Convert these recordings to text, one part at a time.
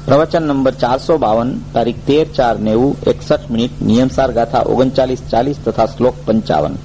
પ્રવચન નંબર 452 તારીખ 13/4/90 61 નિયમસાર ગાથા 39:40 તથા શ્લોક 55।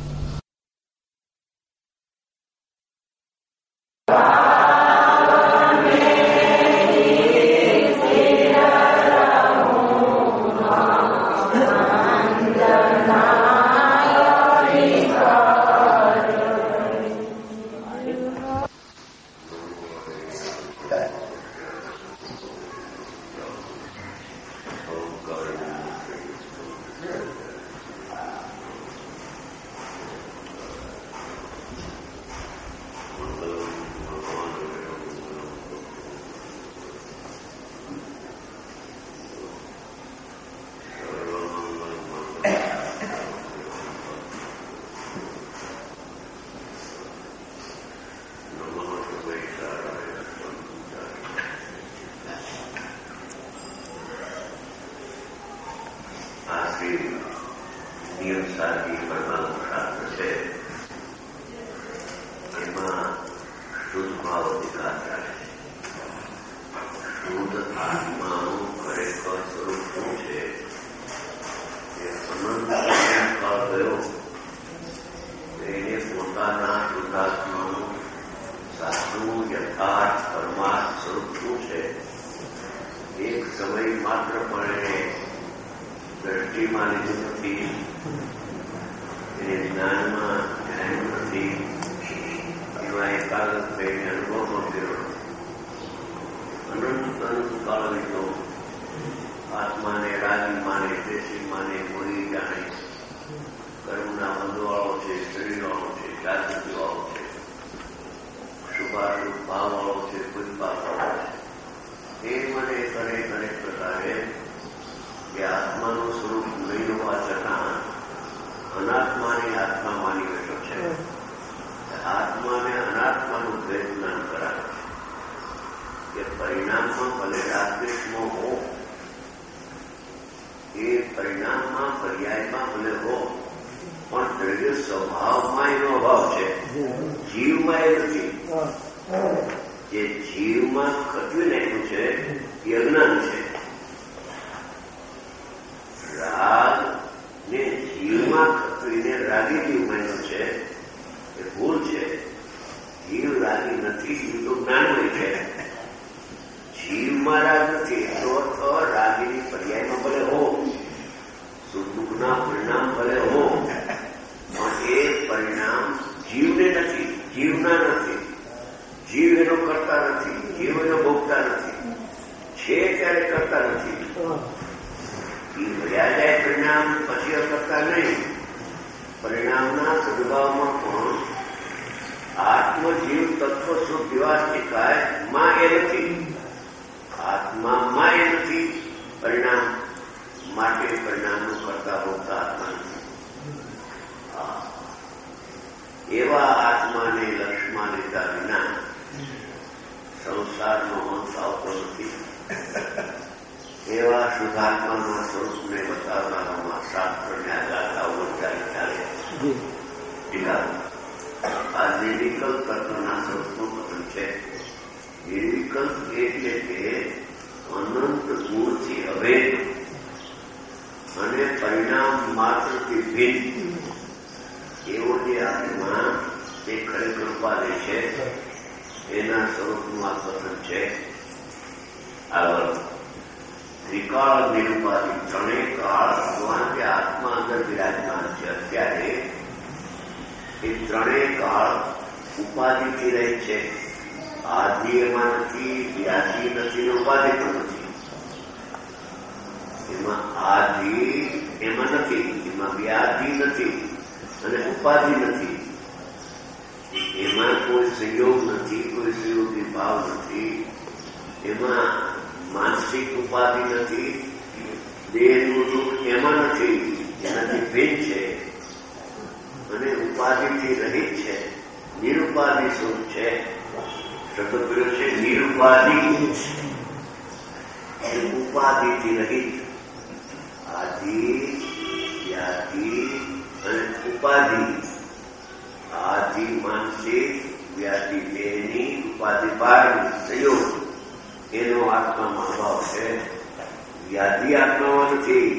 આદિ માનસિક વ્યાધિ બેની ઉપાધિ બાર સંયોગ એનો આત્મામાં અભાવ છે. વ્યાધિ આત્મામાં નથી.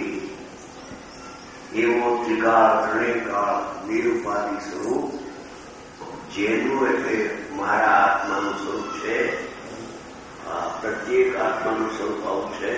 એવો ત્રિકાળ ત્રણેયકાળ નિરુપાધિ સ્વરૂપ જેનું એટલે મારા આત્માનું સ્વરૂપ છે. પ્રત્યેક આત્માનું સ્વરૂપ આવું છે.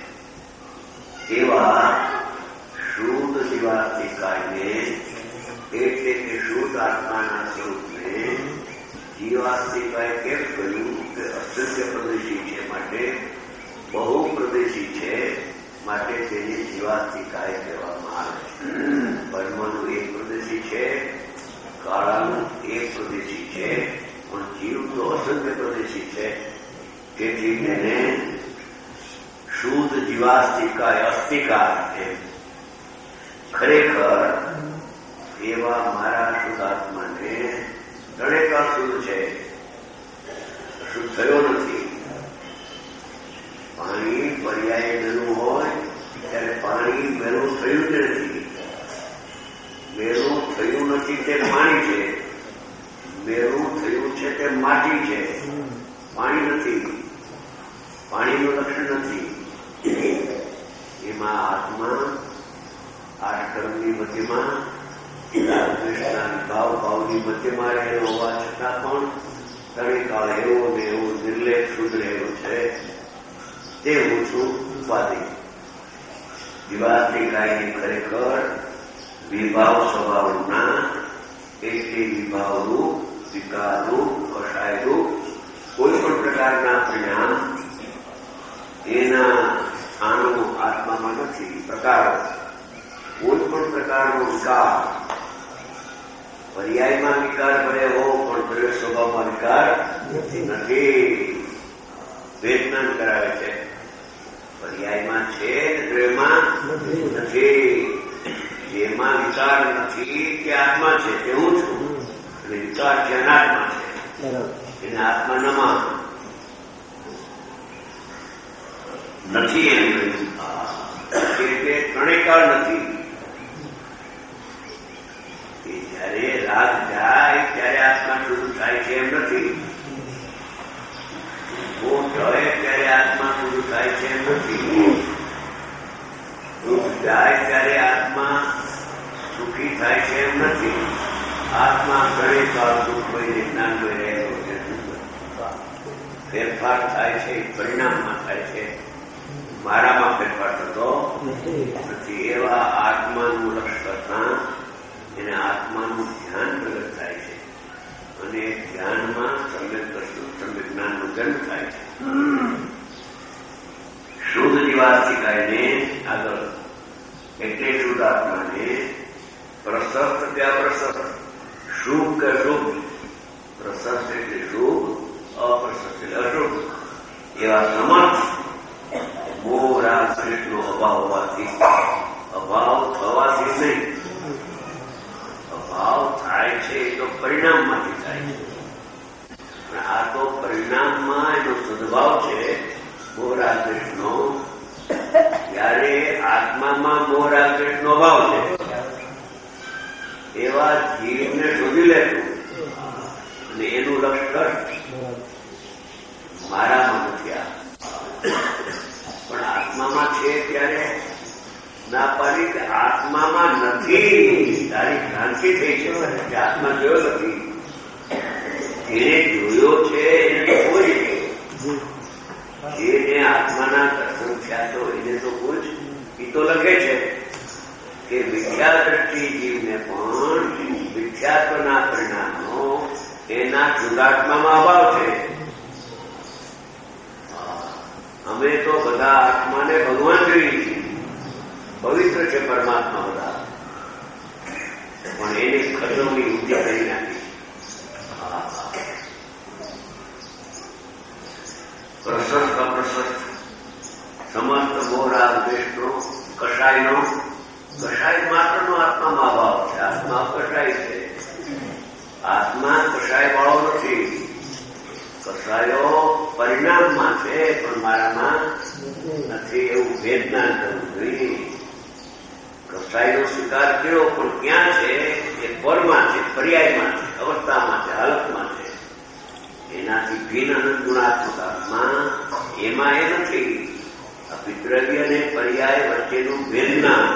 એવા શુદ્ધ જીવાત્મિકાને એટલે કે શુદ્ધ આત્માના સ્વરૂપને જીવાત્મિકાએ કેમ કહ્યું કે અસંખ્ય પ્રદેશી છે, માટે બહુ પ્રદેશી છે, માટે તેને જીવાત્મિકાએ કહેવામાં આવે છે. બ્રહ્મનું એક પ્રદેશી છે, કાળાનું એક પ્રદેશી છે, પણ જીવ તો અસંખ્ય પ્રદેશી છે. તેથી તેને શુદ્ધ જીવાસ્તિકા અસ્તિકા છે. ખરેખર એવા મારા શુદ્ધાત્માને ત્રણેયકાળ શુદ્ધ છે, શુદ્ધ થયો નથી. પાણી પર્યાય મેલું હોય ત્યારે પાણી મેલું થયું જ નથી. મેલું થયું નથી તે પાણી છે, મેલું થયું છે તે માટી છે, પાણી નથી. પાણીનું લક્ષણ નથી. એમાં આત્મા આઠકર્મની મધ્યમાં ભાવની મધ્યમાં રહેલો હોવા છતાં પણ ત્રણેયકાળ એવો ને એવો નિર્લેપ શુદ્ધ રહેલો છે. તે હું છું ઉપાધિ. જીવાત્મિકાની ખરેખર વિભાવ સ્વભાવના એટલે વિભાવરૂપ, વિકારરૂપ, કષાયરૂપ કોઈ પણ પ્રકારના પરિણામ એના આનો આત્મામાં નથી. પ્રકારો કોઈ પણ પ્રકારનો વિકાર, પર્યાયમાં વિકાર ભલે હો પણ પ્રયોગ સ્વભાવમાં વિકાર નથી. વેદના કરાવે છે. પર્યાયમાં છે, દ્રવ્યમાં નથી. જેમાં વિકાર નથી તે આત્મા છે, તે હું છું. અને વિકાર છે અનાત્મા છે, એને આત્મા ન માન નથી. એમ એટલે ત્રણેયકાળ નથી. જયારે રાગ જાય ત્યારે આત્મા શુદ્ધ થાય છે એમ નથી. ભોગ જાય ત્યારે આત્મા શુદ્ધ થાય છે એમ નથી. દુઃખ જાય ત્યારે આત્મા સુખી થાય છે એમ નથી. આત્મા ત્રણેયકાળ દુઃખમય જ્ઞાનમય રહેલો છે. ફેરફાર થાય છે પરિણામમાં થાય છે, મારામાં ફેરફાર થતો નથી. એવા આત્માનું લક્ષ કરતા એને આત્માનું ધ્યાન પ્રગટ થાય છે અને ધ્યાનમાં સમ્યક દર્શન, સમ્યક જ્ઞાનનો જન્મ થાય છે. શુદ્ધ જીવાત્મિકાને આગળ એટલે શુદ્ધ આત્માને પ્રશસ્ત કે અપ્રશસ્ત, શુભ કે શુભ, પ્રશસ્ત એટલે શુભ, અપ્રશસ્ત એટલે અશુભ એવા સમર્થ મોહ રાગ દ્વેષનો અભાવ હોવાથી, અભાવ થવાથી નહીં, અભાવ થાય છે એ તો પરિણામમાંથી થાય છે. પણ આ તો પરિણામમાં એનો સદભાવ છે મોહ રાગ દ્વેષનો. ત્યારે આત્મામાં મોહ રાગ દ્વેષનો અભાવ છે. એવા જીવને શોધી લેતું અને એનું લક્ષણ મારામાં નથી. પણ આત્મામાં છે ત્યારે ના પાડી કે આત્મામાં નથી. તારી ભ્રાંતિ થઈ છે કે આત્મા જોયો નથી. જેને જોયો છે એને તો કોઈ, જેને આત્માના દર્શન થયા તો એને તો કોઈ. એ તો લખે છે કે મિથ્યા દ્રષ્ટિ જીવને પણ મિથ્યાત્વના પરિણામો એના શુદ્ધાત્મામાં અભાવ છે. અમે તો બધા આત્માને ભગવાન જોઈએ છીએ, પવિત્ર છે પરમાત્મા બધા, પણ એને ખતમની બુદ્ધિ કરી નાખી. પ્રશસ્ત અપ્રશસ્ત સમસ્ત મોહ રાગ દ્વેષનો, કષાયનો, કષાય માત્રનો આત્મામાં અભાવ છે. આત્મા કષાય છે. આત્મા કષાય વાળો નથી. કષાયો પરિણામમાં છે પણ મારામાં નથી. એવું વેદના કરવું જોઈએ. કષાયનો સ્વીકાર કર્યો પણ ક્યાં છે? એ પરમાં છે, પર્યાયમાં છે, અવસ્થામાં છે, હાલતમાં છે. એનાથી ભિન્ન અનંત ગુણાત્મક આત્મા એમાં એ નથી. આ પિતૃવ્ય અને પર્યાય વચ્ચેનું ભેદ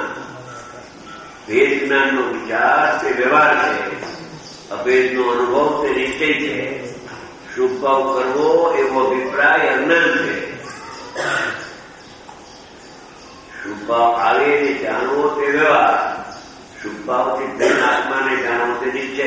જ્ઞાનનો વિચાર તે વ્યવહાર છે. અભેદનો અનુભવ તે નિશ્ચય છે. શુભ ભાવ કરવો એવો અભિપ્રાય અજ્ઞાન છે. શુભ ભાવ આવે તે જાણવો તે વ્યવહાર. શુભ ભાવથી ધન આત્માને જાણવો તે નિશ્ચય.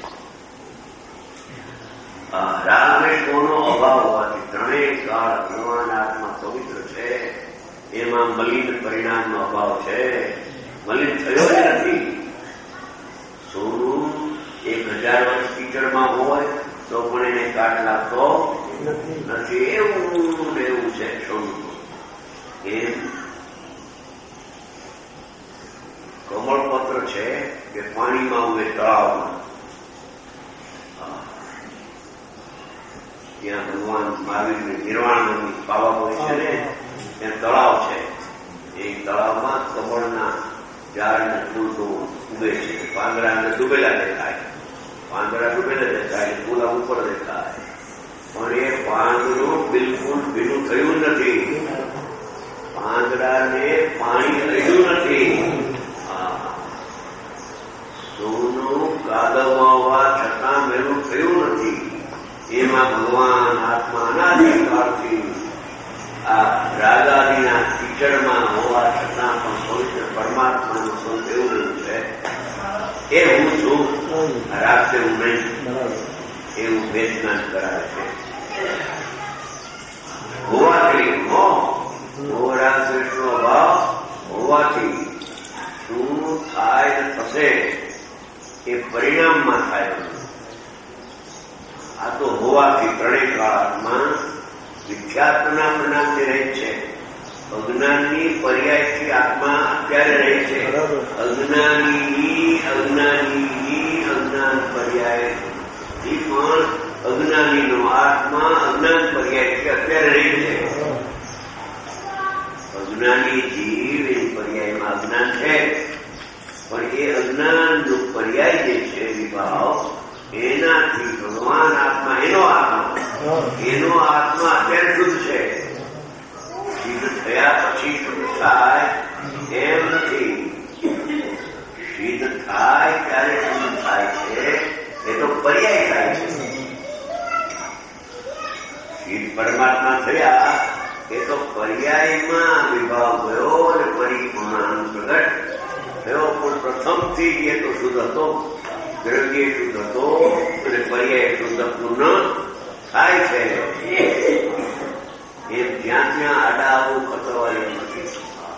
રાગદ્વેષોનો અભાવ હોવાથી ત્રણેય કાળ ભગવાન આત્મા પવિત્ર છે. એમાં મલિન પરિણામનો અભાવ છે. મલિન થયો જ નથી. સોનું 1000 વર્ષ કીચડમાં હોય તો પણ એને કાટ લાગતો નથી. એવું ને એવું છે સોનું. એમ કમળપત્ર છે કે પાણીમાં ઉમે તળાવમાં, ત્યાં ભગવાન મહાવીરને નિર્વાણ પાવા હોય છે ને, ત્યાં તળાવ છે. એ તળાવમાં કમળના ઝાડને ફૂલ તો ઉગે છે. પાંદડા ડૂબેલા દેખાય, પાંદડા ડૂબેલા દેખાય, ફૂલા ઉપર દેખાય, પણ એ પાંદડું બિલકુલ ભીનું થયું નથી. પાંદડાને પાણી રહ્યું નથી. સોનું કાદવમાં હોવા છતાં મેલું થયું નથી. એમાં ભગવાન આત્મા અનાદિકાળથી આ રાગાદીના કીચડમાં હોવા છતાં પણ પવિત્ર પરમાત્માનું સ્વરૂપ એવું રહ્યું છે. એ હું છું, રાગ છે હું નહીં, એવું વેદનાન કરાવે છે. હોવાથી રાગ દ્વેષનો અભાવ હોવાથી શું થાય થશે એ પરિણામમાં થાય. આ તો હોવાથી ત્રણેય કાળમાં વિખ્યાતના પરિણામથી રહે છે. અજ્ઞાનની પર્યાયથી આત્મા અત્યારે રહે છે. અજ્ઞાન પર્યાયથી પણ અજ્ઞાનીનો આત્મા અજ્ઞાન પર્યાયથી અત્યારે રહે છે. અજ્ઞાની જીવ એ પર્યાયમાં અજ્ઞાન છે, પણ એ અજ્ઞાનનો પર્યાય જે છે વિભાવ, એનાથી ભગવાન આત્મા એનો આત્મા અત્યારે શુદ્ધ છે. સિદ્ધ થયા પછી શુદ્ધ થાય એમ નથી. સિદ્ધ થાય ત્યારે શુદ્ધ થાય છે, એ તો પર્યાય થાય છે. સિદ્ધ પરમાત્મા થયા એ તો પર્યાયમાં વિભાવ ગયો અને પરિપૂર્ણ પ્રગટ થયો. પણ પ્રથમથી એ તો શુદ્ધ હતો, દ્રવ્ય શુદ્ધ હતો અને પર્યાય શુદ્ધ પૂર્ણ થાય છે. એમ જ્યાં ત્યાં આડા આવું ખતરવાયું નથી.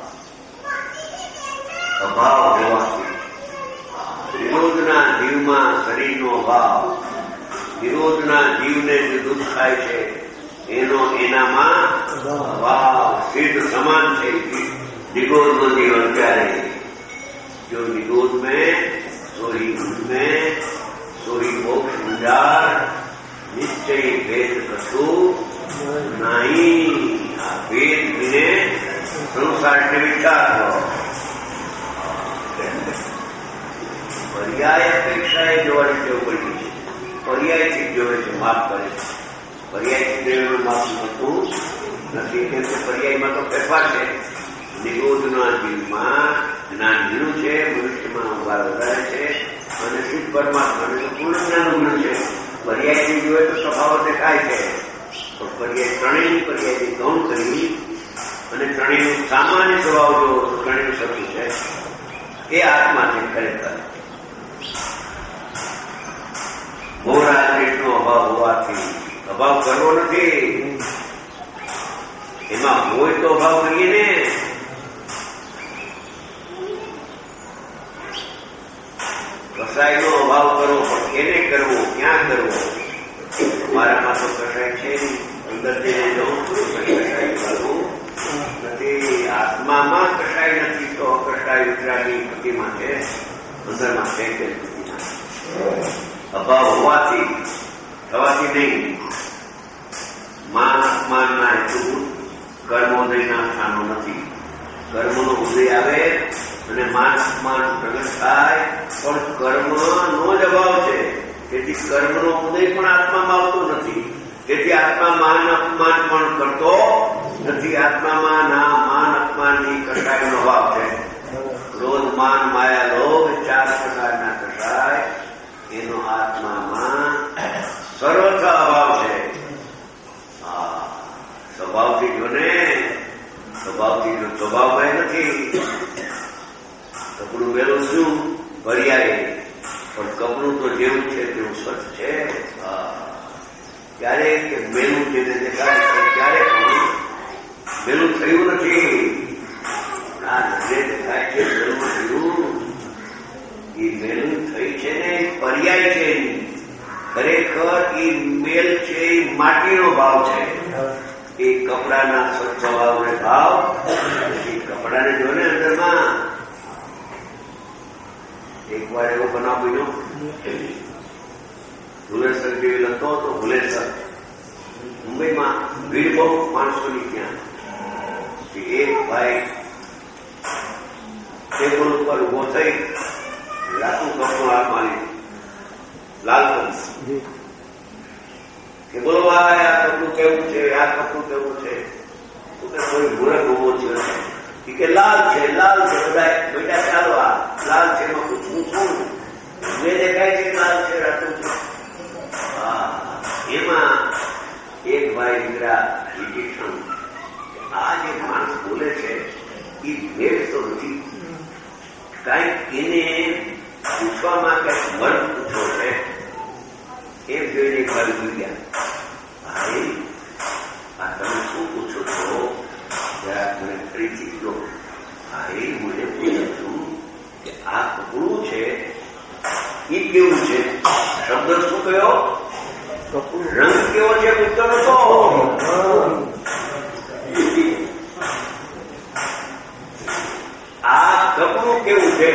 અભાવ હોવાથી વિરોધના જીવમાં શરીરનો અભાવ, વિરોધના જીવને જે દુઃખ થાય છે એનો એનામાં અભાવ સિદ્ધ સમાન છે. નિગોધનો જીવ અત્યારે જો નિગોધ મેં સોહી में सोही मोक्ष गुजार निश्चय भेद कशु नहीं. આ ભેદ વિને સંસારને વિચારો. પર્યાય અપેક્ષાએ જોવાની ટેવ પડી છે. પર્યાયથી જોવે છે, માફ કરે છે. પર્યાયથી જોયેલું માફ થતું નથી. કેમ કે પર્યાયમાં તો ફેરફાર છે. નિરોધના જીવમાં જ્ઞાન મળ્યું છે, મનુષ્યમાં ઉભાર વધારે છે, અને શુદ્ધ પરમાત્માને તો પૂર્ણ જ્ઞાન મળ્યું છે. પર્યાયથી જોયે તો સ્વભાવ દેખાય છે. તો પર્યાય ત્રણેયની પર્યાયથી ગૌણ કરી અને ત્રણેયનું સામાન્ય સ્વભાવ જો ત્રણેયનું શક્તિ છે એ આત્મા છે. ખરેખર ભોરાદ્વેષનો અભાવ હોવાથી અભાવ કરવો નથી. એમાં હોય તો અભાવ કરીએ ને. કસાયનો અભાવ કરવો, પણ એને કરવો, ક્યાં કરવો? મારામાં તો કસાય છે નહીં. અંદર જઈને જવું કસાય કરવું નથી. આત્મામાં કસાય નથી તો અકસાય વિતરાગની પ્રતિમા છે. અંદરમાં છે કે અભાવ હોવાથી થવાથી નહીં. માન અપમાનના હેતુ કર્મોદયના સ્થાનો નથી. કર્મનો ઉદય આવે અને માન અપમાન પ્રગટ થાય, પણ કર્મનો જ અભાવ છે. તેથી કર્મનો ઉદય પણ આત્મામાં આવતો નથી. તેથી આત્મા માન અપમાન પણ કરતો નથી. આત્મામાં ના માન અપમાનની કસાયનો અભાવ છે. ક્રોધ માન માયા લોભ 4 પ્રકારના કસાય એનો આત્મામાં સર્વત્ર અભાવ છે. સ્વભાવથી જો ને સ્વભાવથી જો સ્વભાવમાં નથી. કપડું પેલું શું ભર્યાએ પણ કપડું તો જેવું છે તેવું સ્વચ્છ છે. ક્યારેક મેલું જેને દેખાય ક્યારેક મેલું થયું નથી. આ નજરે દેખાય છે મેલું થયું. એ મેલું થઈ છે ને પર્યાય છે. ખરેખર એ મેલ છે એ માટીનો ભાવ છે. એ કપડાના સ્વચ્છ ભાવને ભાવ એ કપડાને જો ને અંદરમાં એક વાર એવો બનાવ બન્યો. ભુલેસર જેવી લખતો હતો. ભુલેસર મુંબઈમાં ભીડ બહુ માણસોની ત્યાં. એક ભાઈ ટેબલ ઉપર ઉભો થઈ લાખું કપડું હાથમાં લીધું. લાલ કપડું કે બોલો ભાઈ આ કપડું કેવું છે, આ કપડું કેવું છે? તો કે કોઈ મૂર્ખ ઉભો છે કે લાલ છે લાલ છે. બધા બેટા ચાલો આ લાલ છે એમાં પૂછવું શું? મેં દેખાય છે લાલ છે રાતું છે. એમાં એક ભાઈ દીકરા રિજેક્શન આ જે માણસ બોલે છે એ ભેદ તો નથી. કાંઈક એને પૂછવામાં કઈક મર્મ પૂછો છે. એમ જોઈને એક વાર ભૂલી ગયા. ભાઈ આ તમે શું પૂછો છો? જરા મને ફરીથી લો. ભાઈ મને પૂછું છું કે આ કપડું છે એ કેવું છે? શબ્દ શું કયો? રંગ કેવો છે પૂછતો નતો. આ કપડું કેવું છે?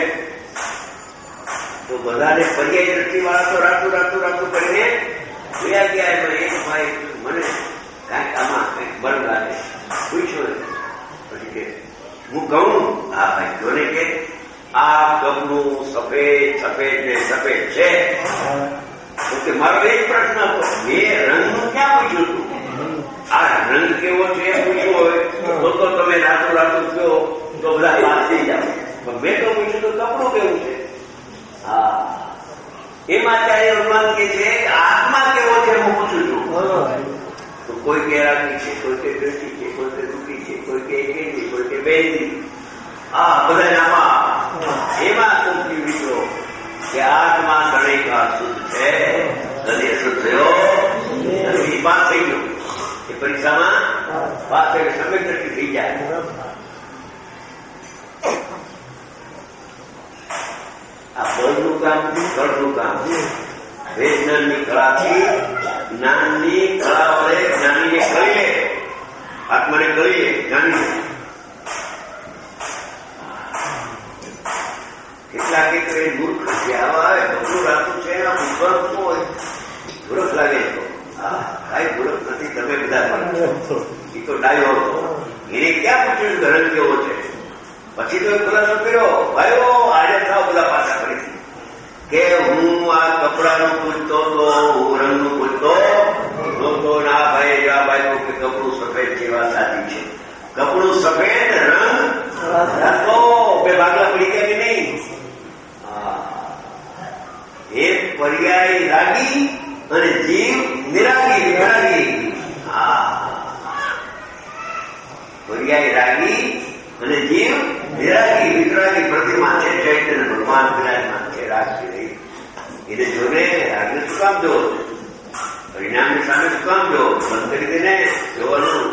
તો બધાને પર્યાય દ્રષ્ટિ વાળા તો રાતું કરીને જોયા ગયા. એમાં એક ભાઈ મને કાંઈક આમાં કંઈક બળ લાગે પૂછ્યો ને પછી કે હું કહું હા ભાઈ જોને કે આ કપડું સફેદ ને સફેદ છે. તો કે મારો એક પ્રશ્ન હતો. મેં રંગનું ક્યાં પૂછ્યું હતું? આ રંગ કેવો છે પૂછ્યું હોય તો તમે રાતું કહો તો બધા વાત થઈ જાવ. મેં તો પૂછ્યું તો કપડું કેવું છે? હા એમાં ત્યારે અનુમાન કે છે કે આત્મા કેવો છે હું પૂછું છું. તો કોઈ કે રાગી છે, કોઈ કે દ્રષ્ટિ છે, કોઈ કે દુઃખી છે, કોઈ કે એકેન્દ્રી, કોઈ કે બેન્દ્રી. બધા આમાં એમાં સૌથી વિચારો કે આત્મા ગણેકા શુદ્ધ છે. હૃદય શુદ્ધ થયો અને પાસ થઈ ગયો. એ પરીક્ષામાં પાસ થઈને સમ્યક દ્રષ્ટિ થઈ જાય. આ બળનું કામ કળનું કામ. વેદનાની કળાથી જ્ઞાનની કળા વડે જ્ઞાનીને કરીએ, આત્માને કરીએ જ્ઞાની. કેટલાક એક મૂર્ખ જે આવા આવે બધું રાતું છે એના મૂર્ખ શું હોય? મૂર્ખ લાગે તો કાંઈ મૂર્ખ નથી. તમે બધા એ તો ડાયો હતો. એને ક્યાં પૂછ્યું ધર્મ કેવો છે? પછી તો ખુલાસો કર્યો ભાઈઓ આજે થાવ બધા પાછા ફરીથી કે હું આ કપડાનું પૂછતો તો હું રંગનું પૂછતો નહોતો. ના ભાઈ આ ભાઈ કે કપડું સફેદ જેવા સાચી છે. કપડું સફેદ રંગ રાખો બે ભાગલા પડી ગયા કે નહીં? એક પર્યાય રાગી અને જીવ નિરાગી વિરાગી. પર્યાય રાગી અને જીવ નિરાગી વિતરાગી પ્રતિમા છે. ચૈતન્ય ભગવાન વિરાજમાન છે. રાગી રહી એને જોને રાગને શું કામ જો? પરિણામની સામે શું કામ જો? બંધ કરી દઈને જોવાનું.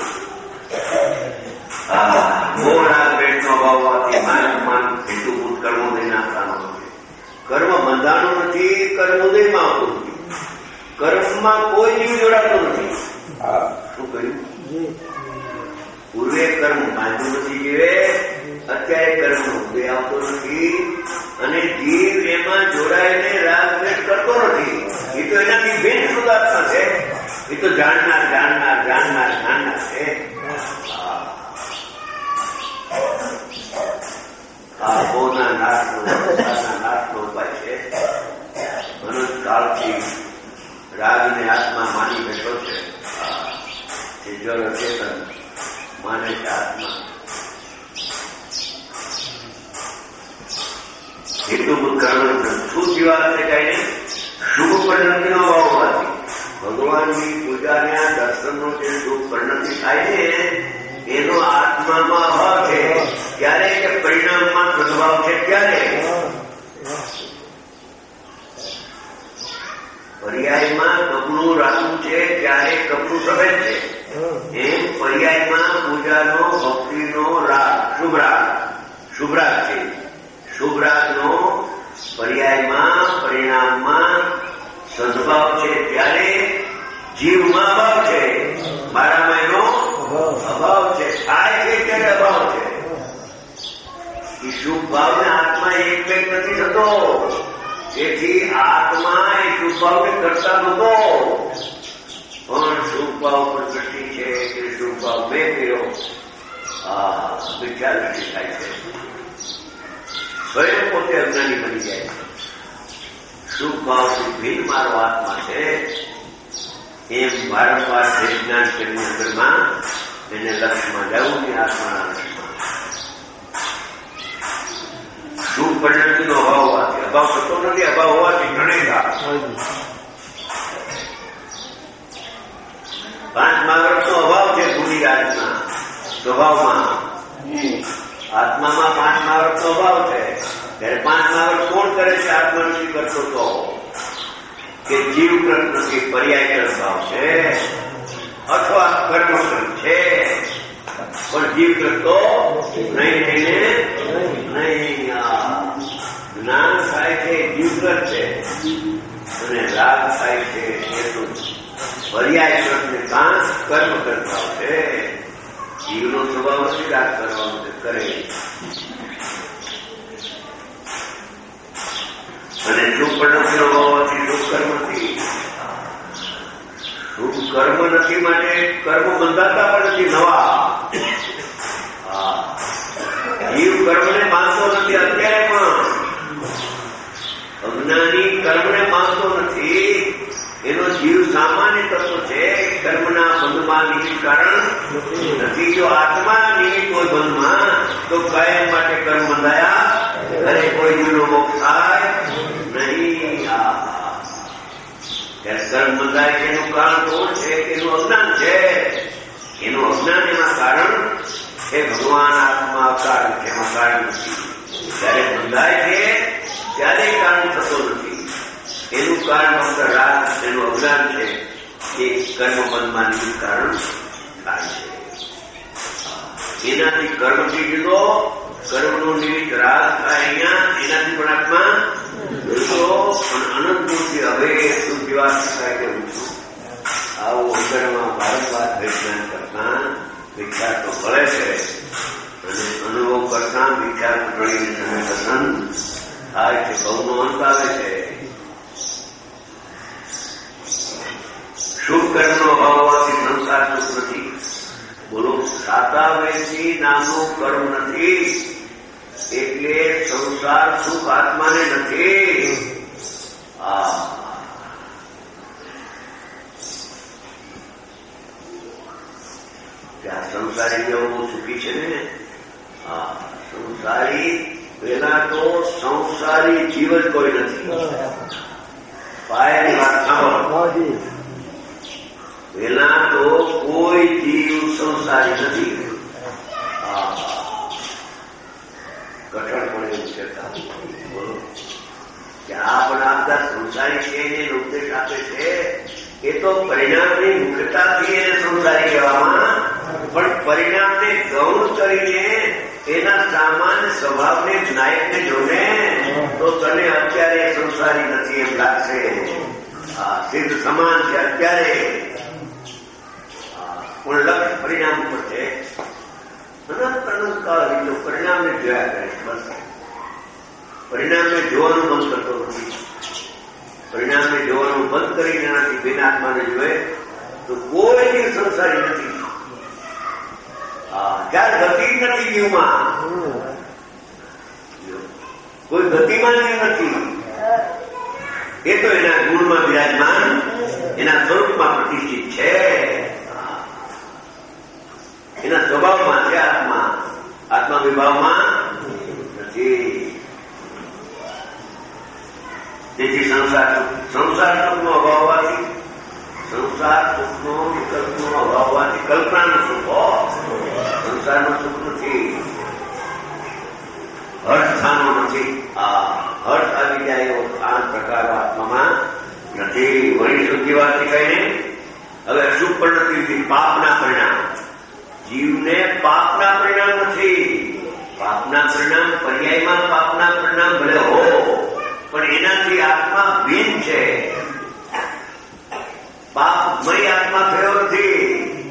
મોરા પેટનો ભાવ હોવાથી માન હેતુભૂત કર્મોદય નાખવાનો નથી. કર્મ બંધાણું નથી. કર્મોદયમાં આવતું નથી. કર્મમાં કોઈ જીવ જોડાતો નથી. શું કર્યું? પૂર્વે કર્મ બાંધ્યું નથી જીવે. અત્યારે કર્મ ઉદય આવતો નથી અને જીવ એમાં જોડાઈને રાગ દ્વેષ કરતો નથી. એ તો એનાથી ભિન્ન શુદ્ધાત્મા છે. એ તો જાણનાર છે. ભાવોના નાશનો ઉપાય છે. અનંત કાળથી રાગને આત્મા માની બેઠો છે. એ જળ અચેતન માને છે આત્મા. હેતુભૂત કર્મ શું જીવાત છે કઈ નહીં, શુભ પરિણતિનો ભાવ હોવાથી ભગવાનની પૂજાના દર્શનનો જે શુભ પરિણતિ થાય છે એનો આત્મામાં અભાવ છે. ત્યારે કે પરિણામમાં સદભાવ છે ત્યારે પર્યાયમાં કપડું રાખવું છે ત્યારે કપડું સફેદ છે. એમ પર્યાયમાં પૂજાનો ભક્તિનો રાગ શુભરાગ છે. શુભરાગનો પર્યાયમાં પરિણામમાં સદભાવ છે ત્યારે જીવમાં અભાવ છે, મારામાં એનો અભાવ છે. થાય છે ત્યારે અભાવ છે. એ શુભ ભાવને આત્મા એક વ્યક્ત નથી થતો. તેથી આત્મા એ શુભ ભાવને કરતા નહોતો, પણ શુભ ભાવ પર દ્રષ્ટિ છે કે શુભ ભાવ મેં કર્યો. વિચાર દ્રષ્ટિ થાય છે. સ્વયં પોતે અજ્ઞાની બની જાય છે. શુભ ભાવથી ભિન્ન મારો આત્મા છે એમ વારંવાર જ્ઞાન તેમની અંદરમાં એને લક્ષ્યમાં જવું ને આત્માના લક્ષ્યમાં. શુભ પરિણતિનો અભાવ હોવાથી, અભાવ થતો નથી, અભાવ હોવાથી ઘણેગા 5મા વર્ષનો અભાવ છે ભૂલિરાજના સ્વભાવમાં. આત્મામાં 5મા વર્ષનો અભાવ છે. ત્યારે 5મા વર્ષ કોણ કરે છે? આત્મા નથી કરતો તો કે જીવકૃત નથી, પર્યાયકૃત ભાવ છે અથવા કર્મકૃત છે, પણ જીવકૃત તો નહીં. નહીં જ્ઞાન થાય છે જીવકૃત છે અને રાગ થાય છે હેતુ. પર્યાયકૃત ને કાં કર્મકૃત ભાવ છે. જીવનો સ્વભાવ નથી રાગ કરવાનો, કરે. અને શુભ પરિણતિનો હોવાથી શુભ કર્મથી શુભ કર્મ નથી, માટે કર્મ બંધાતા પણ નથી નવા. જીવ કર્મને માનતો નથી અત્યારે પણ. અજ્ઞાની કર્મને માનતો નથી. એનો જીવ સામાન્ય તત્વ છે. કર્મના બંધમાં નિમિત્ત કારણ નથી. જો આત્મા નિમિત્ત હોય બંધમાં તો કાયમ માટે કર્મ બંધાયા અને કોઈ જીવનો મોક્ષ થાય નહીં. કર્મ બંધાય છે એનું કારણ કોણ છે? એનું અજ્ઞાન છે. એનું અજ્ઞાન એમાં કારણ એ ભગવાન આત્મા કારણ છે, એમાં કારણ નથી. જયારે બંધાય છે ત્યારે કારણ થતો નથી. એનું કારણ ફક્ત રાગ, એનું અજ્ઞાન છે. એ કર્મ બંધમાં નિમિત્ત કારણ થાય છે. એનાથી કર્મથી જુદો, કર્મનું નિમિત્ત રાગ થાય અહીંયા, એનાથી પણ આત્મા જુદો. પણ અનંતમૂર્તિ હવે શું જીવાત શકાય તેવું છું. આવું અંદરમાં વારંવાર વિજ્ઞાન કરતા વિચાર તો મળે છે અને અનુભવ કરતા વિચાર મંડળીને તમે પસંદ થાય છે. બહુનો અંત આવે છે. શુભ કર્મનો અભાવ હોવાથી સંસાર સુખ નથી. બોલો, સાતાવેશી નામનું કર્મ નથી એટલે સંસાર સુખ આત્માને નથી. ત્યાં સંસારી જેવો બહુ સુખી છે ને. સંસારી પેલા તો સંસારી જીવ જ કોઈ નથી. પાયાની વાત સાંભળો. પેલા તો કોઈ જીવ સંસારી નથી. કઠણ પણ એવું છે. બોલો કે આપણે આપતા સંસારી છે એને ઉપદેશ આપે છે. એ તો પરિણામની મુખ્યતાથી એને સંસારી કહેવામાં, પણ પરિણામને ગૌણ કરીને એના સામાન્ય સ્વભાવને નાયકને જોને તો તને અત્યારે સંસારી નથી એમ લાગશે. સિદ્ધ સમાન છે અત્યારે, પણ લક્ષ્ય પરિણામ ઉપર છે. અનંત કાળ બીજો પરિણામને જોયા કરે છે. બસ પરિણામને જોવાનું બંધ કરતો નથી. પરિણામને જોવાનું બંધ કરીને એનાથી બિનાત્માને જોવે તો કોઈ સંસારી નથી. ત્યારે ગતિ નથી જીવમાં, કોઈ ગતિમાં નથી. એ તો એના ગુણમાં બિરાજમાન, એના સ્વરૂપમાં પ્રતિષ્ઠિત છે. એના સ્વભાવમાં છે આત્મા. આત્મા વિભાવમાં નથી. તેથી સંસાર સુખનો અભાવ હોવાથી, સંસાર સુખનો વિકલ્પનો અભાવ હોવાથી કલ્પનાનું સુખ, સંસારનું સુખ નથી, હર્ષ થાનો નથી. આ હર્ષ આવી જાય એવો આ પ્રકાર આત્મામાં નથી. વળી શુદ્ધિ વાતથી કહીને હવે અશુભ પરિણતિ, પાપના પરિણામ. જીવને પાપના પરિણામ નથી. પાપના પરિણામ પર્યાયમાં પાપના પરિણામ ભલે હો, પણ એનાથી આત્મા ભિન્ન છે. પાપમય આત્મા થયો નથી.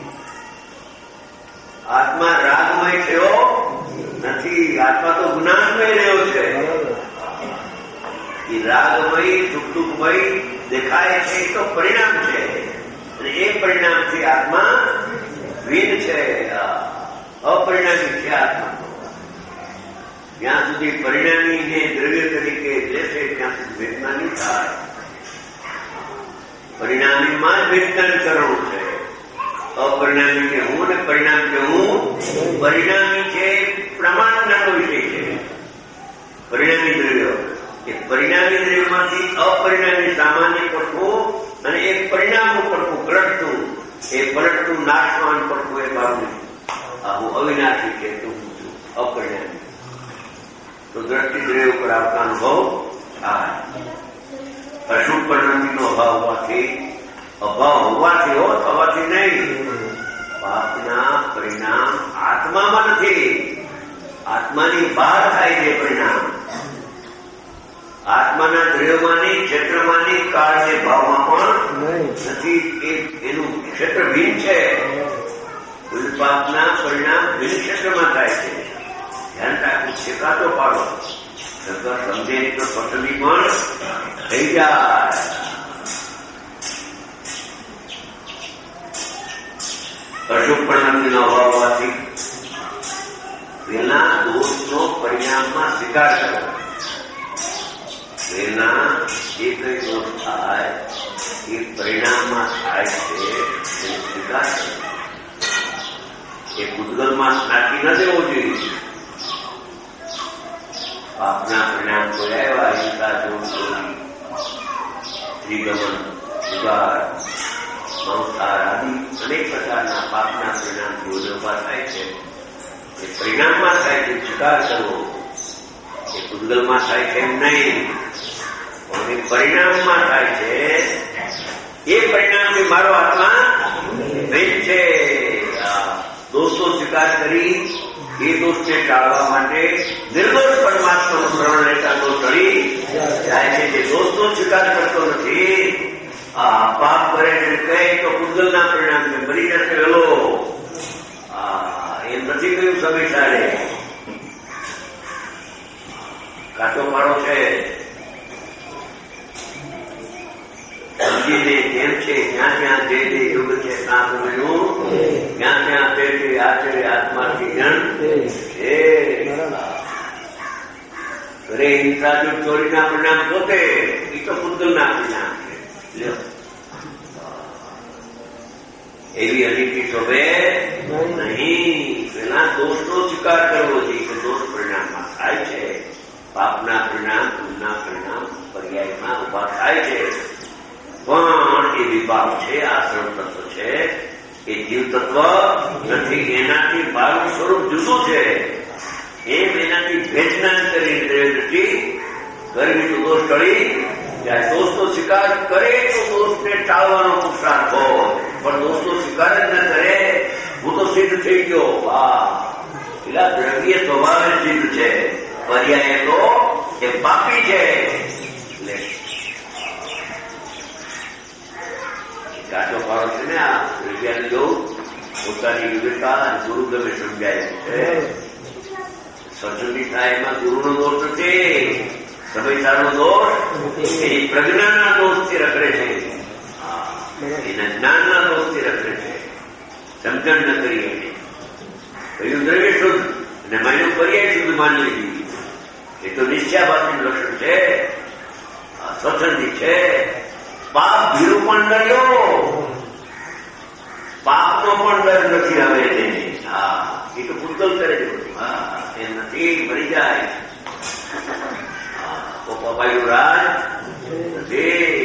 આત્મા રાગમય થયો નથી. આત્મા તો જ્ઞાનમય રહ્યો છે. એ રાગમય દુઃખમય દેખાય છે એ તો પરિણામ છે, અને એ પરિણામથી આત્મા ભિન્ન છે, અપરિણામી છે આત્મા. જ્યાં સુધી પરિણામીને દ્રવ્ય તરીકે લેશે ત્યાં સુધી વેદના નહીં થાય. પરિણામીમાં જ વેદન કરવું છે. અપરિણામી કે હું ને પરિણામ કે હું. પરિણામી છે પ્રમાણનો વિષય છે. પરિણામી દ્રવ્ય એ પરિણામી દ્રવ્યમાંથી અપરિણામી સામાન્ય પડવું અને એ પરિણામનું પડવું પલટતું, એ પલટતું નાશવાન પડવું એ ભાવનું. આ હું અવિનાશી છે તો હું છું અપરિણામી. તો દ્રષ્ટિ દ્રવ્ય ઉપર આવતા અનુભવ થાય. અશુભ પરિણતિનો અભાવ હોવાથી હો, થવાથી નહીં. પાપના પરિણામ આત્મામાં નથી. આત્માની બહાર થાય છે પરિણામ. આત્માના દ્રવ્યમાંની, ક્ષેત્રમાંની, કાળને ભાવમાં પણ નથી. એનું ક્ષેત્ર ભિન્ન છે. પાપના પરિણામ ભિન્ન ક્ષેત્રમાં થાય છે. ધ્યાન રાખવું, શેકાતો પાડો. સમજે તો પસંદી પણ થઈ જાય. અશુભ પરિણામનો અભાવ હોવાથી પેલા દોષનો પરિણામમાં સ્વીકાર કરો. પેલા જે કઈ દોષ થાય એ પરિણામમાં થાય છે એને સ્વીકાર કરો. એ પૂતગલમાં નાખી ન દેવો જોઈએ. પાપના પરિણામ કોઈ આવ્યા, હિંસા, ચોરી, શ્રીગમન, ઉગાર, સંસાર આદિ અનેક પ્રકારના પાપના પરિણામથી ઉભા થાય છે. એ પરિણામમાં થાય છે સ્વીકાર કરવો. એ પૂતગલમાં થાય છે એમ નહીં, પણ એ પરિણામમાં થાય છે. એ પરિણામથી મારો આત્મા ભેદ છે. દોષનો સ્વીકાર કરી એ દોષને ટાળવા માટે નિર્દોષ પરમાત્માનું શરણ લેતા દોષ ટળી જાય છે. જે દોષનો સ્વીકાર કરતો નથી, આ પાપ કરે છે કહે તો પૂતગલના પરિણામને મરી જશે વેલો. એમ નથી કહ્યું સમય ચાલે. કાચો મારો છે સમજીને જેમ છે જ્યાં ત્યાં જે જે યુગ છે ત્યાં સમજવું, જ્યાં ત્યાં તે આચર્ય આત્માથી જણ છે. ઘરે હિંસા જો ચોરીના પરિણામ પોતે એ તો પૂતગલના પરિણામ છે. એવી અનિતિ શોભે નહીં. પેલા દોષનો સ્વીકાર કરવો જોઈએ કે દોષ પરિણામમાં થાય છે. પાપના પરિણામ, પુણ્યના પરિણામ પર્યાયમાં ઉભા થાય છે. પણ એ વિભાગ છે, આશ્રમ તત્વ છે, એ જીવ તત્વ નથી. એનાથી બહારનું સ્વરૂપ જુદું છે. એમ એનાથી ભેદના કરી નથી. ગરમી તો દોષ ટળી જાય. દોષનો સ્વીકાર કરે તો દોષને ટાળવાનો પુરુષાર્થ હોય, પણ દોષનો સ્વીકાર જ ન કરે હું તો સિદ્ધ થઈ ગયો. પેલા દ્રવ્ય સ્વભાવે સિદ્ધ છે, પર્યાય તો એ પાપી છે. કાચો પાડો છે ને આ દ્રવ્યાને જોઉં પોતાની વિવેકતા અને ગુરુ ગમે સમજાય છે. સત્સંગી થાય એમાં ગુરુનો દોષ નથી, સમયસારનો દોષ એની પ્રજ્ઞાના દોષથી રખડે છે, એના જ્ઞાનના દોષથી રખડે છે. સમજણ ન કરી એને કહ્યું દ્રવ્ય શુદ્ધ અને મહિનો પર્યાય શુદ્ધ માની લીધી. એ તો નિશ્ચયાભાસનું લક્ષણ છે, સ્વચ્છંદી છે. પાપ ભીરું પણ ડર્યો, પાપનો પણ ડર નથી હવે એને. હા, એ તો પૂતગલ કરે છે બધું. હા, એમ નથી, મરી જાય. તો પપાયું રાજ નથી.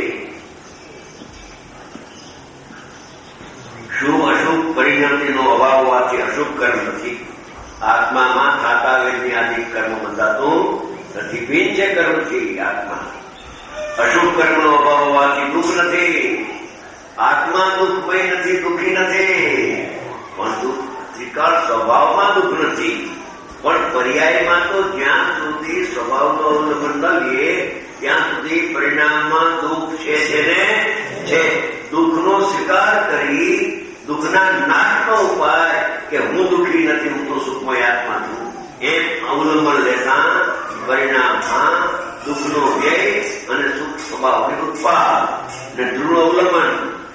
શુભ અશુભ પરિણતિનો અભાવ હોવાથી અશુભ કર્મ નથી. આત્મામાં ખાતા વૈજ્ઞાનિક કર્મ બંધાતું નથી. ભીન છે કર્મથી આત્મા. અશુભ કર્મનો અભાવ હોવાથી દુઃખ નથી. આત્મા દુઃખમય નથી, દુઃખી નથી. પણ દુઃખ ત્રિકાળ સ્વભાવમાં દુઃખ નથી. પણ પર્યાયમાં તો જ્યાં સુધી સ્વભાવનો અવલંબન કરીએ ત્યાં સુધી પરિણામમાં દુઃખ છે ને છે. દુઃખનો સ્વીકાર કરી દુઃખના નાશનો ઉપાય કે હું દુઃખી નથી, હું તો સુખમય આત્મા છું, એમ અવલંબન લેતા પરિણામમાં દુઃખનો વ્યય અને સુખ સ્વભાવની ઉત્પાદ અને દૃઢ અવલંબન.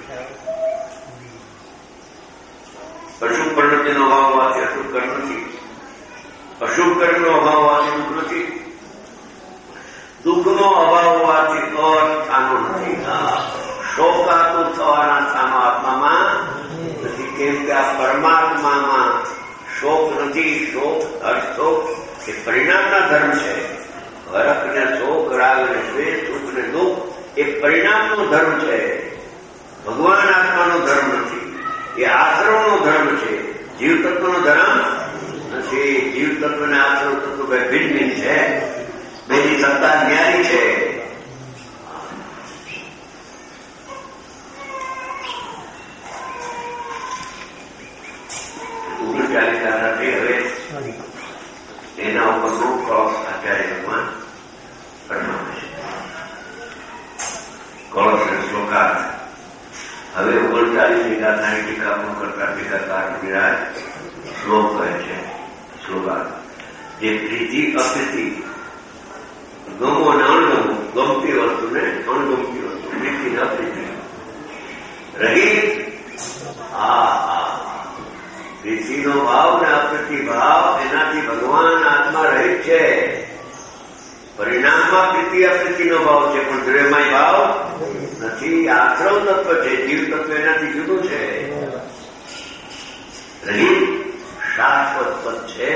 અશુભ પરિણતિનો અભાવ હોવાથી અશુભ કર્મ નથી. અશુભ કર્મનો અભાવ હોવાથી દુઃખ નથી. દુઃખનો અભાવ હોવાથી અસ્થાનો નથી. શોકાતુર થવાના સ્થાનો આત્મામાં નથી. કેમ કે આ પરમાત્મામાં શોક નથી. શોક હર્ષોક એ પરિણામના ધર્મ છે. હરખ ને શોક, રાગ ને દ્વેષ, સુખ ને દુઃખ એ પરિણામનો ધર્મ છે. ભગવાન આત્માનો ધર્મ નથી. એ આશ્રમનો ધર્મ છે. જીવ તત્વનો ધર્મ નથી. જીવ તત્વ ને આશ્રમ તત્વ બે ભિન્ન ભિન્ન છે. બેની સત્તા ન્યારી છે. હવે એના ઉપર નો ક્રોસ આચાર્ય ભગવાન ફરમાવે છે. ક્રોસ શ્લોકા હવે 39 ગાથાની ટીકા પણ કરતા ટીકાકાર વિરાજ શ્લોક કહે છે. શ્લોકા જે પ્રીતિ અપ્રીતિ, ગમો અને અણગમો, ગમતી વસ્તુ ને અણગમતી વસ્તુ, પ્રીતિ ને અપ્રીતિ રહી. પ્રીતિનો ભાવ ને અપ્રીતિ ભાવ એનાથી ભગવાન આત્મા રહિત છે. પરિણામમાં પ્રીતિ અપ્રીતિનો ભાવ છે પણ દ્રવ્યમય ભાવ નથી. આશ્રવ તત્વ છે. જીવ તત્વ એનાથી જુદું છે. રહિત શાશ્વત પદ છે.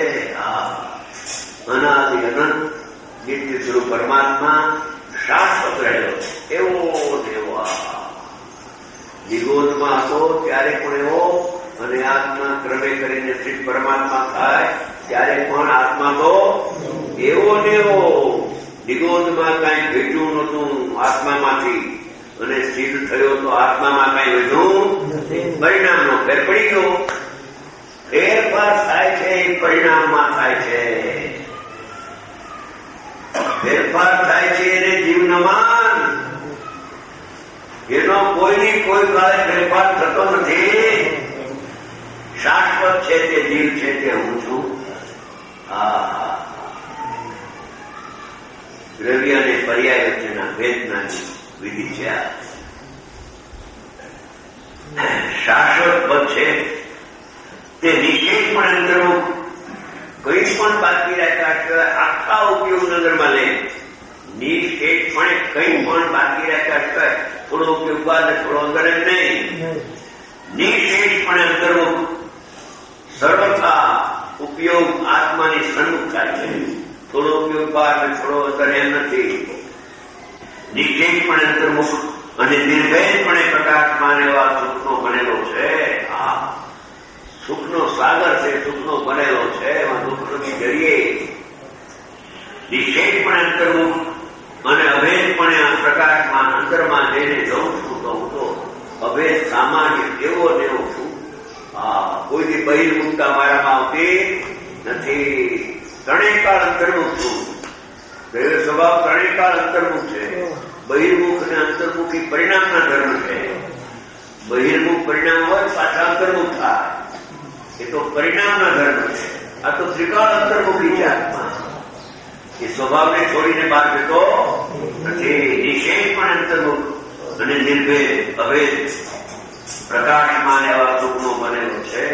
અનાદિ અનંત નિત્ય સ્વરૂપ પરમાત્મા શાશ્વત રહેલો એવો દેવો. નિગોદમાં હતો ત્યારે પણ એવો, અને આત્મા ક્રમે કરીને સ્થિત પરમાત્મા થાય ત્યારે પણ આત્મા તો એવો ને એવો. નિગોદમાં કઈ ભેટ્યું નહોતું આત્મામાંથી, અને સ્થિત થયો તો આત્મામાં કઈ વધ્યું પરિણામનો ફેર પડી ગયો. ફેરફાર થાય છે એ પરિણામમાં થાય છે. ફેરફાર થાય છે એને જીવનમાં. એનો કોઈની કોઈ કાળે ફેરફાર થતો નથી. શાશ્વત છે તે જીવ છે તે હું છું. દ્રવ્ય અને પર્યાય વચ્ચેના ભેદના વિધિ છે. શાશ્વત પદ છે તે નિશ્ચિતપણે અંતર્મુખ, કઈ પણ બાકી રાખ્યા આખા ઉપયોગ નગરમાં લે. નિશ્ચિતપણે કઈ પણ બાકી રાખ્યા થોડો ઉપયોગ બાદ થોડો અંદર જ નહીં. નિશ્ચિતપણે અંતર્મુખ, સર્વથા ઉપયોગ આત્માની સન્મુખ થાય છે. થોડો ઉપયોગ બહાર ને થોડો અંદર એમ નથી. નિશ્ચિતપણે અંતર્મુખ અને નિર્ભયપણે પ્રકાશમાન એવા સુખનો બનેલો છે. સુખનો સાગર છે, સુખનો બનેલો છે. એમાં દુઃખ નથી જરીએ. નિશ્ચિતપણે અંતર્મુખ અને અભેદપણે પ્રકાશમાં અંતરમાં જઈને જઉં છું તો હું તો અભેદ સામાન્ય એવો ને એવો છું. કોઈની બહિર્મુખતા મારામાં આવતી નથી. ત્રણેય કાળ અંતર્મુખ છું. દૈવ સ્વભાવ ત્રણેય કાળ અંતર્મુખ છે. બહિર્મુખ અને અંતર્મુખી પરિણામના ધર્મ છે. બહિર્મુખ પરિણામ હોય પાછા અંતર્મુખ થાય, એ તો પરિણામના ધર્મ છે. આ તો ત્રિકાળ અંતર્મુખી છે આત્મા. એ સ્વભાવને છોડીને બહાર જતો નથી. નિષેધ પણ અંતર્મુખ અને નિર્ભેદ અભેદ પ્રકાશમાન એવા સુખનો બનેલો છે.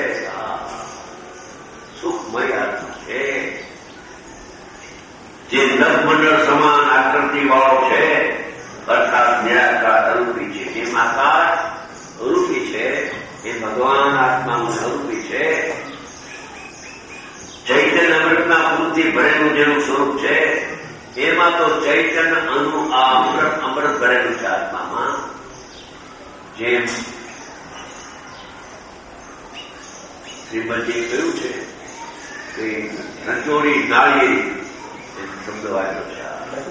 સુખમય આત્મા છે. જે નભમંડળ સમાન આકૃતિ વાળો છે, અર્થાત નિરાકાર અરૂપી છે. જેમ આકાશ અરૂપી છે એ ભગવાન આત્માનું અરૂપી છે. પૂરથી ભરેલું જેનું સ્વરૂપ છે એમાં તો ચૈતન્ય અનુ આ અમૃત ભરેલું છે આત્મામાં. જેમ શ્રીમદજીએ કહ્યું છે કે રચોડી નાળીએ શબ્દ વાંચ્યો છે,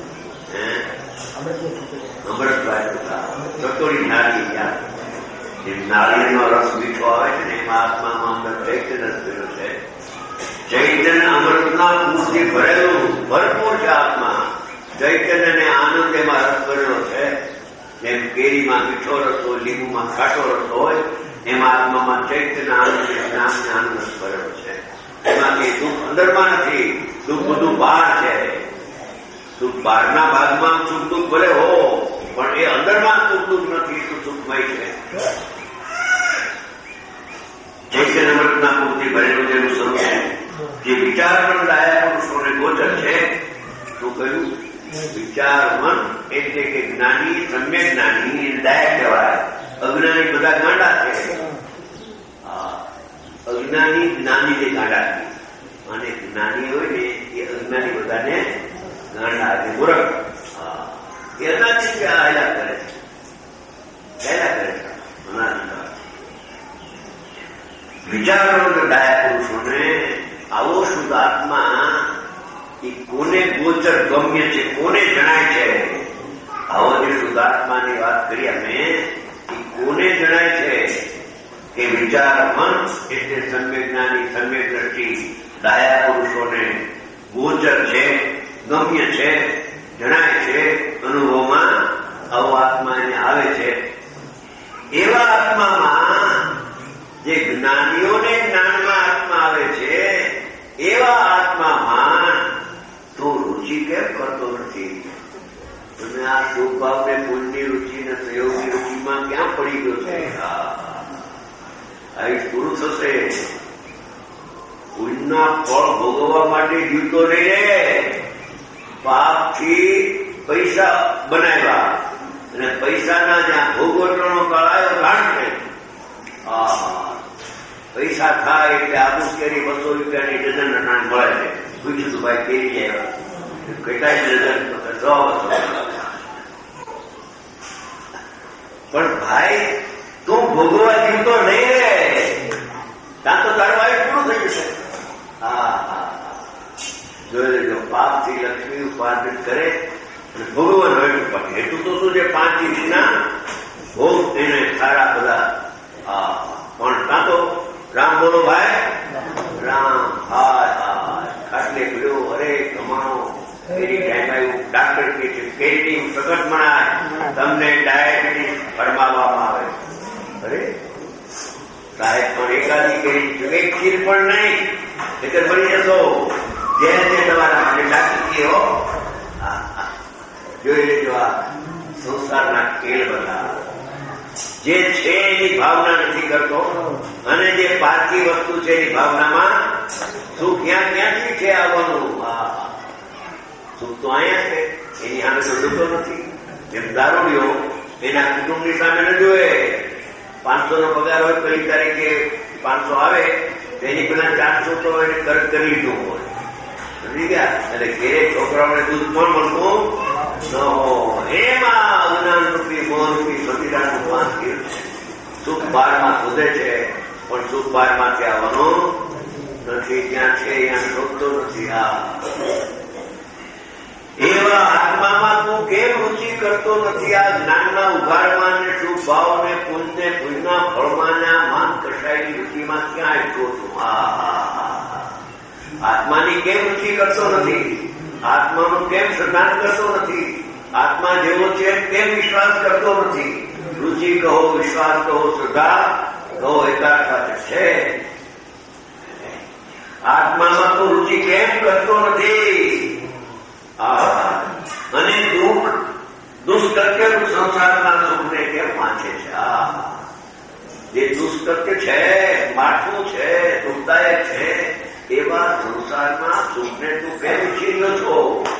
અમૃત વાંચ્યો છે, રચોડી નાળીએ ક્યાં જેમ નાળીનો રસ મીઠો આવે છે ને એમાં આત્મામાં અંદર ચૈતન્ય થયેલો છે. ચૈતન્ય અમૃતના પૂરથી ભરેલું ભરપૂર છે આત્મા. ચૈતન્ય ને આનંદ એમાં રસ ભરેલો છે. જેમ કેરીમાં મીઠો રસ હોય, લીંબુમાં ખાટો રસ હોય, એમાં આત્મામાં ચૈતન્ય આનંદ જ્ઞાનને આનંદ રસ ભરેલો છે. એમાં કઈ દુઃખ અંદરમાં નથી, દુઃખ બધું બહાર છે. દુઃખ બહારના ભાગમાં સુખ દુઃખ ભલે હો, પણ એ અંદરમાં સુખ દુઃખ નથી, તો સુખમય છે. ચૈતન્ય અમૃતના પૂરથી ભરેલું જેનું સ્વરૂપ છે, જે વિચાર પણ ડાયા પુરુષોને ગોચર છે. શું કહ્યું? વિચારમન એટલે કે જ્ઞાની, સમ્યક જ્ઞાની ડાયા કહેવાય. અજ્ઞાની બધા ગાંડા છે. અજ્ઞાની જ્ઞાનીને ગાંડા છે, અને જ્ઞાની હોય ને એ અજ્ઞાની બધાને ગાંડા છે, મૂર્ખ. એ અનાદિ હાલ્યા કરે છે, ચાલ્યા કરે છે અનાદિ. વિચારો ડાયા પુરુષોને આવો શુદ્ધ આત્મા એ કોને ગોચર ગમ્ય છે, કોને જણાય છે? આવો જે શુદ્ધ આત્માની વાત કરી અમે, એ કોને જણાય છે? કે વિચાર મન એટલે સમ્યક જ્ઞાની, સમ્યક દ્રષ્ટિ ડાયા પુરુષોને ગોચર છે, ગમ્ય છે, જણાય છે, અનુભવમાં આવો આત્મા એને આવે છે. એવા આત્મામાં જે જ્ઞાનીઓને જ્ઞાનમાં આત્મા આવે છે, એવા આત્મામાં તો રુચિ કેમ કરતો નથી? તમે આ શુભભાવ ને પુણ્યની રુચિ ને સહયોગની રુચિમાં ક્યાં પડી ગયો છે? આવી પુરુષ હશે પુણ્યના ફળ ભોગવવા માટે જીવતો નહીં રે. પાપથી પૈસા બનાવ્યા અને પૈસાના જ્યાં ભોગવટનો કળાયો કાઢશે. પૈસા થાય એટલે આબુ કેરી 200 રૂપિયાની ડઝન નાણ મળે છે. પૂછ્યું તું ભાઈ કેરી આવ્યા કેટલાય ડઝન? 100. પણ ભાઈ તું ભોગવવા જીવતો નહીં રે, ત્યાં તો તારું આયુ પૂરું થઈ જશે. જોઈ લેજો, પાપથી લક્ષ્મી ઉપાર્જન કરે અને ભોગવવાનું હોય પણ એટલું તો શું છે? 5 ઇંચના ભોગ એને સારા બધા. પણ ત્યાં તો રામ બોલો ભાઈ, રામ હાય હાય ખાટલે પીડ્યો, અરે કમાણો કેરી ટાઈમ આવ્યું. ડાક્ટર કે છે કેરી સખત મણાય, તમને ડાયાબિટીસ ફરમાવવામાં આવે. અરે સાહેબ પણ એકાદી કેરી, એક ખીર પણ નહીં એટલે મળી જશો. જે તમારા માટે ડાક્ટર હો. જોઈ લેજો આ સંસારના ખેલ બધા. જે છે એની ભાવના નથી કરતો, અને જે પારકી વસ્તુ છે એની ભાવનામાં સુખ ક્યાંથી છે આવવાનું? સુખ તો અહીંયા છે, એની સામે તો જોતો નથી. જેમ દારૂડિયો એના કુટુંબની સામે ન જોવે. 500 નો પગાર હોય, પહેલી તારીખે 500 આવે, તેની પેલા 400 તો એને કર્જ કરી લીધું હોય. સમજી ગયા? એટલે ઘેરે છોકરાઓને દૂધ પણ મળતું ન હોય. એમાં અજ્ઞાન રૂપી, મોહ રૂપી સતીરાનું પાન થયું છે. સુખ બારમાં શોધે છે, પણ સુખ બારમાંથી આવવાનું નથી. ત્યાં છે ત્યાં શોધતો નથી. એવા આત્મામાં તું કેમ રુચિ કરતો નથી? આ જ્ઞાનના ઉઘાડમાં ને શુભ ભાવ ને પુણ્ય પુણ્યના ફળમાં માન કશાયની રુચિમાં ક્યાં આવ્યો છું? આત્માની કેમ રુચિ કરતો નથી? આત્માનું કેમ શ્રદ્ધાન કરતો નથી? આત્મા જેવો છે કેમ વિશ્વાસ કરતો નથી? રુચિ કહો, વિશ્વાસ કહો, શ્રદ્ધા કહો, એકાગ્રતા છે. આત્મામાં તો રુચિ કેમ કરતો નથી? અને દુષ્કૃત્ય સંસારના સુખને કેમ વાંચે છે? જે દુષ્કૃત્ય છે, માઠું છે, દુઃખદાયક છે, એવા સંસારમાં સુખને તું કેમ ઈચ્છી રહ્યો છો?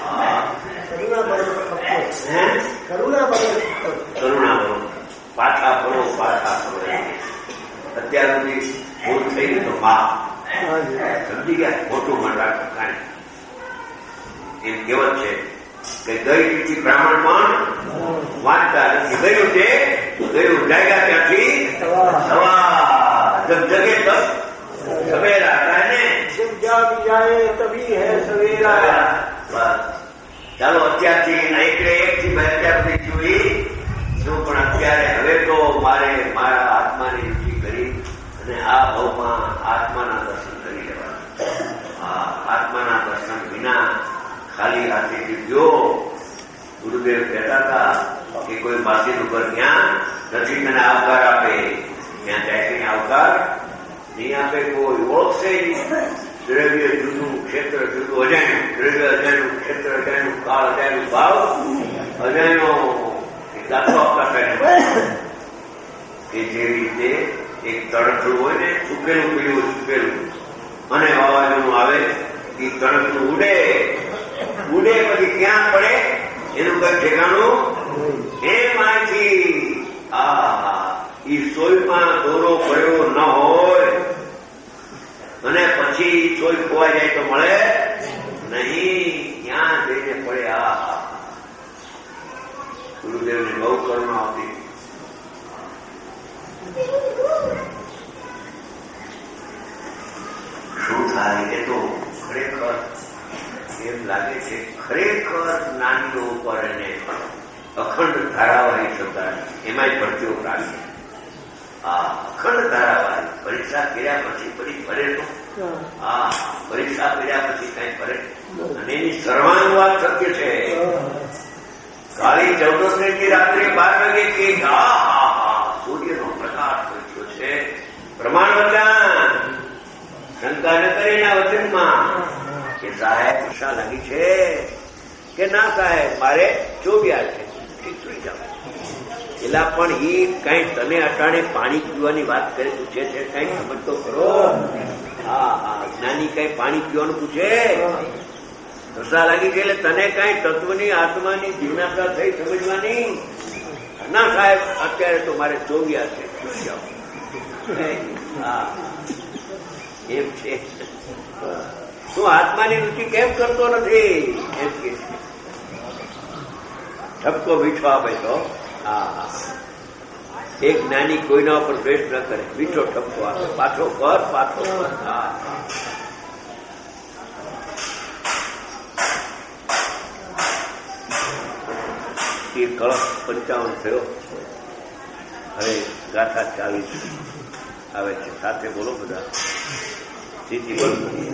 કરુણા ભરો, પાછા ભરો, પાછા ભરો. અત્યાર સુધી ભૂલ થઈ ગઈ તો સમજી ગયા, મોટું મન રાખો કાંઈ. એમ કહેવત છે કે ગઈ રીતિ બ્રાહ્મણ પણ વાંચતા નથી. ગયું છે ગયું જાગ્યા ત્યાંથી સવાર જબ જગે તબ સવેરા થાય ને જબ જાગ જાય તભી હે સવેરા. બસ ચાલો અત્યારથી એકથી 2000 જોઈ શું, પણ અત્યારે હવે તો મારે મારા આત્માની રુચિ કરી અને આ ભાવમાં આત્માના દર્શન કરી લેવા. આત્માના દર્શન વિના ખાલી હાથેથી ગયો. ગુરુદેવ કહેતા હતા કે કોઈ બાસીનું ઘર ત્યાં નથી તને આવકાર આપે, ત્યાં જાય કઈ આવકાર નહીં આપે કોઈ. ઓળખશે દ્રવ્ય જુદું, ક્ષેત્ર જુદું, અજાણ્યું દ્રવ્ય, અજાણ્યું ક્ષેત્ર, અજાણ્યું કાળ, અજાણ્યું ભાવ, અજાણ્યો દાખલો આપતા કહે કે જેવી રીતે એક તણખલું હોય ને, સુકેલું પીળું સુકેલું, અને વાવાઝોડું આવે એ તણખલું ઉડે પછી ક્યાં પડે એનું કઈ ઠેકાણું એમાંથી ઈ સોયમાં દોરો પડ્યો ન હોય અને પછી સોય ખોવાઈ જાય તો મળે નહીં, ત્યાં જઈને પડે. ગુરુદેવની બહુ કરુણા હતી. શું થાય એ તો ખરેખર એમ લાગે છે, ખરેખર જ્ઞાનીઓ ઉપર એને અખંડ ધારાવાહી શબ્દ એમાંય ભરતીઓ રાખે. અખંડ ધારાવાહી પરીક્ષા કર્યા પછી ફરી ફરે તો પરીક્ષા કર્યા પછી કઈ ફરે. અને એની સર્વાંગ વાત સત્ય છે. કાળી 14 રાત્રે 12 વાગે કે સૂર્યનો પ્રકાશ પડ્યો છે. પ્રમાણ વચન શંકા ન કરીને વચનમાં કે સાહેબ ઈચ્છા લાગી છે કે ના સાહેબ મારે ચોવ્યા છે, ઠીક સુઈ જાવ. એલા પણ એ કઈ તને અટાણે પાણી પીવાની વાત કરે પૂછે છે, કઈ સમજ તો કરો. જ્ઞાની કઈ પાણી પીવાનું પૂછે? રસા લાગી છે એટલે તને કઈ તત્વની આત્માની જીજ્ઞાસા થઈ સમજવાની? ના સાહેબ અત્યારે તો મારે ચોવ્યા છે, સુઈ જાઓ. એમ છે. તું આત્માની રુચિ કેમ કરતો નથી એમ કે ઠપકો મીઠો આપે તો. એક જ્ઞાની કોઈના ઉપર દ્વેષ ન કરે, મીઠો ઠપકો આપે, પાછો કર પાછો કર. એ કળશ 55 થયો. હવે ગાથા 40 આવે છે. સાથે બોલો બધા. સ્થિતિ બોલો.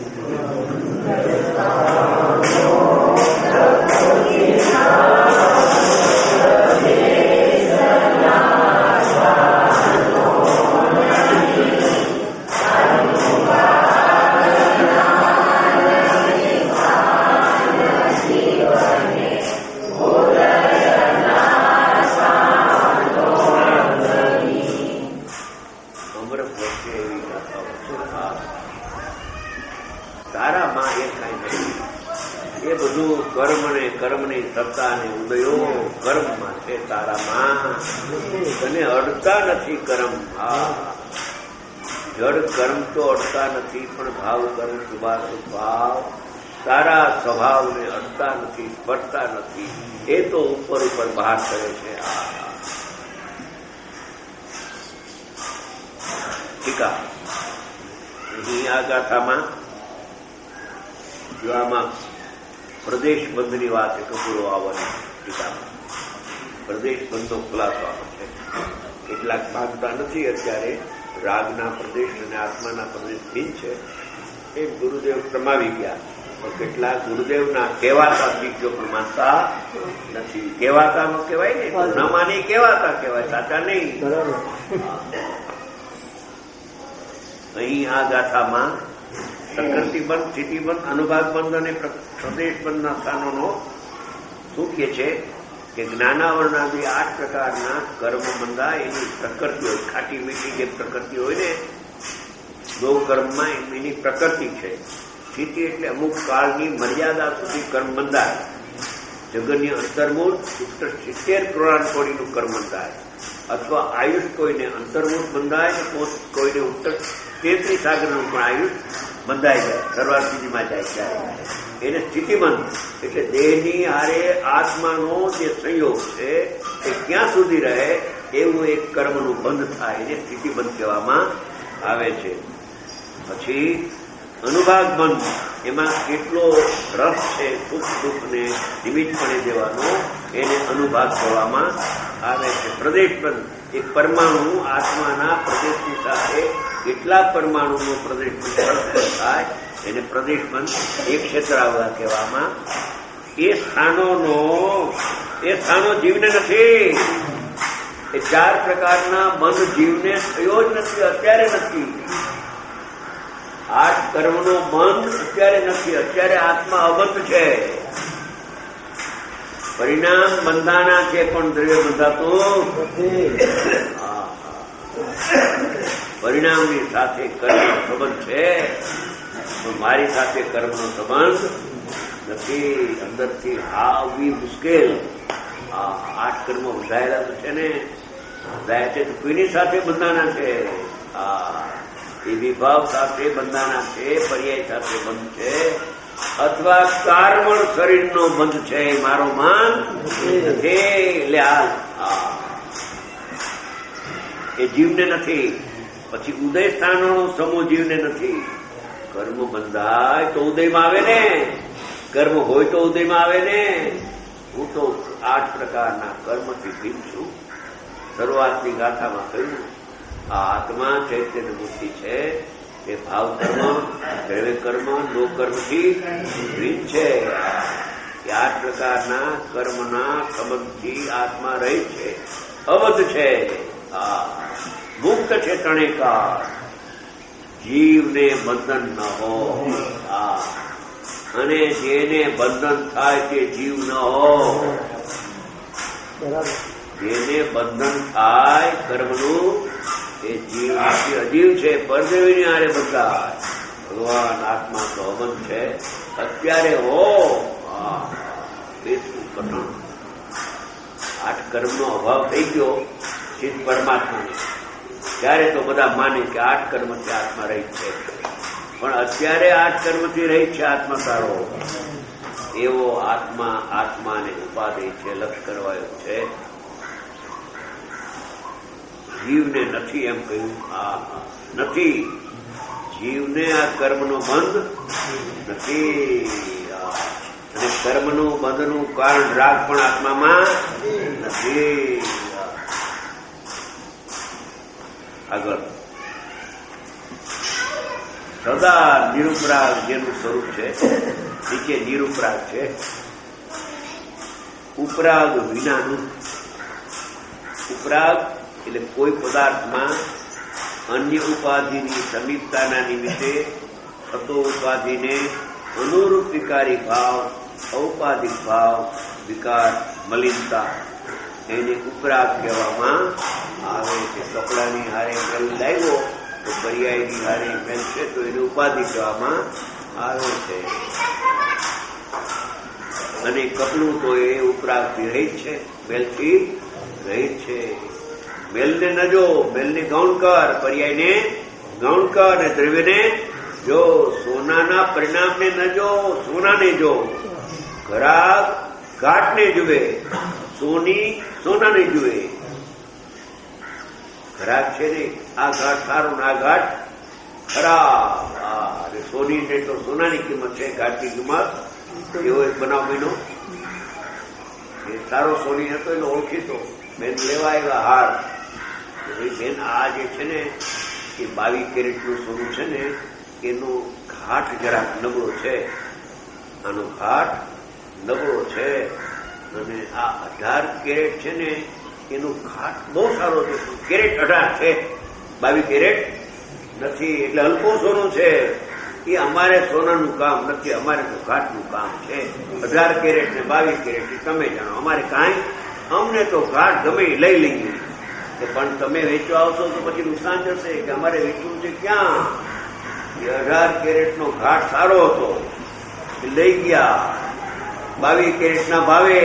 કર્મની સત્તા અને ઉદયો કર્મમાં છે તારામાં. તને અડતા નથી કર્મ. જડ કર્મ તો અડતા નથી, પણ ભાવ કર્મ શુભાશુભ ભાવ તારા સ્વભાવને અડતા નથી, સ્પર્શતા નથી. એ તો ઉપર ઉપર બહાર કરે છે. ટીકા અહીં આ ગાથામાં જો આમાં પ્રદેશ બંધની વાત એક પૂરો આવવાની. ટીકામાં પ્રદેશ બંધનો ખુલાસો આવે છે. કેટલાક માનતા નથી અત્યારે રાગના પ્રદેશ અને આત્માના પ્રદેશ ભિન્ન છે એ ગુરુદેવ પ્રમાવી ગયા. પણ કેટલાક ગુરુદેવના કહેવાતા શિષ્યો પણ માનતા નથી. કહેવાતા નો કહેવાય ને, ન માની કહેવાતા કહેવાય, સાચા નહીં. અહીં આ ગાથામાં પ્રકૃતિબંધ, સ્થિતિબંધ, અનુભાગબંધ અને પ્રદેશબંધના સ્થાનોનો શું કહે છે કે જ્ઞાનાવરણાદી 8 પ્રકારના કર્મ બંધાય. એની પ્રકૃતિ હોય, ખાટી મીઠી જે પ્રકૃતિ હોય ને, 2 કર્મમાં એની પ્રકૃતિ છે. સ્થિતિ એટલે અમુક કાળની મર્યાદા સુધી કર્મ બંધાય. જગનની અંતર્મૂળ 70 કરોડ કોડીનું કર્મ બંધાય. અથવા આયુષ કોઈને અંતર્મૂળ બંધાય, કોઈને ઉત્તર 33 સાગરનું પણ આયુષ બંધાઈ જાય, સર્વાસ્થિતિમાં જાય ત્યારે. એને સ્થિતિબંધ એટલે દેહની હારે આત્માનો જે સંયોગ છે એ ક્યાં સુધી રહે એવું એક કર્મનું બંધ થાય એને સ્થિતિબંધ કહેવામાં આવે છે. પછી અનુભાગ બંધ, એમાં કેટલો રસ છે સુખ દુઃખને નિમિત્તપણે દેવાનો એને અનુભાગ કહેવામાં આવે છે. પ્રદેશ બંધ, એક પરમાણુ આત્માના પ્રદેશની સાથે કેટલા પરમાણુનો પ્રદેશ પરસ્પર થાય એને પ્રદેશ બંધ એક ક્ષેત્રાવધા કહેવામાં. એ સ્થાનો જીવને નથી. એ 4 પ્રકારના બંધ જીવને થયો જ નથી, અત્યારે નથી. 8 કર્મનો બંધ અત્યારે નથી, અત્યારે આત્મા અબંધ છે. પરિણામ બંધાના છે પણ દ્રવ્ય બંધાતું નથી. પરિણામની સાથે કર્મનો સંબંધ છે તો મારી સાથે કર્મનો સંબંધ નથી. અંદરથી આવવી મુશ્કેલ. 8 કર્મ બંધાયેલા તો છે ને, બંધાયા છે તો કોઈની સાથે બંધાના છે. એ વિભાવ સાથે બંધાના છે, પર્યાય સાથે બંધ છે, અથવા કાર્મણ શરીરનો બંધ છે. મારો માન એટલે એ જીવને નથી. પછી ઉદય સ્થાનનો સમૂહ જીવને નથી. કર્મ બંધાય તો ઉદયમાં આવે ને, કર્મ હોય તો ઉદયમાં આવે ને. હું તો 8 પ્રકારના કર્મથી ભિન્ન છું. શરૂઆતની ગાથામાં કહ્યું આ આત્મા ચૈતન્ય મૂર્તિ છે એ ભાવ કર્મ, દ્રવ્ય કર્મ, લોક કર્મથી ભિન્ન છે. એ 8 પ્રકારના કર્મના સંબંધથી આત્મા રહી છે, અવધ છે, મુક્ત છે. ત્રણેકાર જીવને બંધન ન હોય, અને જેને બંધન થાય તે જીવ ન હોય. જેને બંધન થાય કર્મનું એ જીવ અજીવ છે, પરદેવીની હારે બંધાય. ભગવાન આત્મા તો અબંધ છે. અત્યારે હો બેસવું કઠણ. 8 કર્મનો અભાવ થઈ ગયો સિદ્ધ પરમાત્માને. ત્યારે તો બધા માને કે 8 કર્મથી આત્મા રહી છે, પણ અત્યારે 8 કર્મથી રહી છે આત્મા સારો. એવો આત્માને ઉપાધિ છે, લક્ષ કરવાયો છે. જીવને નથી એમ કહ્યું. નથી જીવને આ કર્મનો બંધ નથી. અને કર્મનું બંધનું કારણ રાગ પણ આત્મામાં નથી. આગળ સદા નિરુપરાગ જેનું સ્વરૂપ છે, નીચે નિરુપરાગ છે, ઉપરાગ વિનાનું. ઉપરાગ એટલે કોઈ પદાર્થમાં અન્ય ઉપાધિની સમીપતાના નિમિત્તે થતો ઉપાધિને અનુરૂપ વિકારી ભાવ, ઔપાધિક ભાવ, વિકાર, મલિનતા એને ઉપરાગ કહેવામાં આવે છે. કપડાની હારે મેલ લાગ્યો તો પર્યાયની હારે મેલ છે તો એને ઉપાધિ કહેવામાં આવે છે. અને કપડું તો એ ઉપરાગથી રહિત છે, મેલથી રહિત છે. મેલને ન જો, મેલને ગૌણ કર, પર્યાયને ગૌણ કર, અને દ્રવ્યને જો. સોનાના પરિણામને ન જો, સોનાને જો. ઘરાક ઘાટને જુએ, સોનાને જુએ. ઘરાક છે ને આ ઘાટ સારો ને આ ઘાટ ખરાબ. અને સોનીને તો સોનાની કિંમત છે, ઘાટની કિંમત. એવો એક બનાવ બન્યો. એ સારો સોની હતો એનો ઓળખીતો. બેન લેવા આવ્યા હાર. બેન આ જે છે ને એ 22 કેરેટનું સોનું છે ને એનો ઘાટ જરાક નબળો છે. આનો ઘાટ નબળો છે. અને આ 18 કેરેટ છે ને એનો ઘાટ બહુ સારો છે. કેરેટ 18 છે, 22 કેરેટ નથી. એટલે હલકું સોનું છે. એ અમારે સોનાનું કામ નથી, અમારે તો ઘાટનું કામ છે. 18 કેરેટ ને 22 કેરેટ તમે જાણો. અમારે કાંઈ, અમને તો ઘાટ ગમે લઈ લઈએ. પણ તમે વેચવા આવશો તો પછી નુકસાન જશે કે અમારે વેચવું છે ક્યાં. 18 કેરેટનો ઘાટ સારો હતો, લઈ ગયા 22 કેરેટના ભાવે.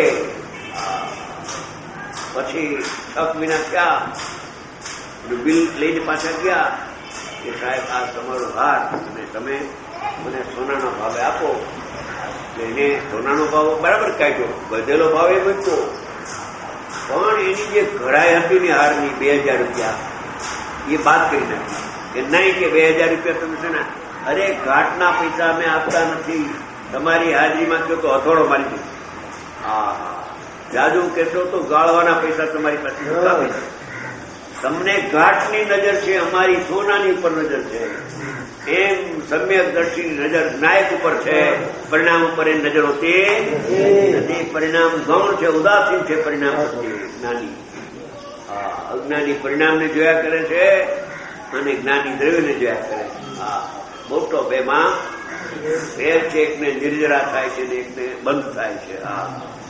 પછી તક વિના થયા, બિલ લઈને પાછા ગયા કે સાહેબ આ તમારો હાર અને તમે મને સોનાના ભાવે આપો. એને સોનાનો ભાવ બરાબર કાઢ્યો, વધેલો ભાવ એ મૂક્યો, પણ એની જે ઘડાઈ હતી ને હારની 2000 રૂપિયા એ બાદ કરી નાખી. કે નહીં કે 2000 રૂપિયા તમે છે ને, અરે ઘાટના પૈસા અમે આપતા નથી, તમારી હાજરીમાં કહો તો હથોડો મારી દો. હા, જાજુ કહેશો તો ગાળવાના પૈસા તમારી પાસે આપે છે. તમને ઘાટની નજર છે, અમારી સોનાની ઉપર નજર છે. એમ સમ્યક દ્રષ્ટિની નજર નાયક ઉપર છે, પરિણામ ઉપર એ નજર હોતી નથી. પરિણામ ગૌણ છે, ઉદાસીન છે. પરિણામ જ્ઞાની અજ્ઞાની પરિણામને જોયા કરે છે અને જ્ઞાની દ્રવ્યને જોયા કરે છે. હા, મોટો બેમાં ફેર છે. એકને નિર્જરા થાય છે ને એકને બંધ થાય છે. હા,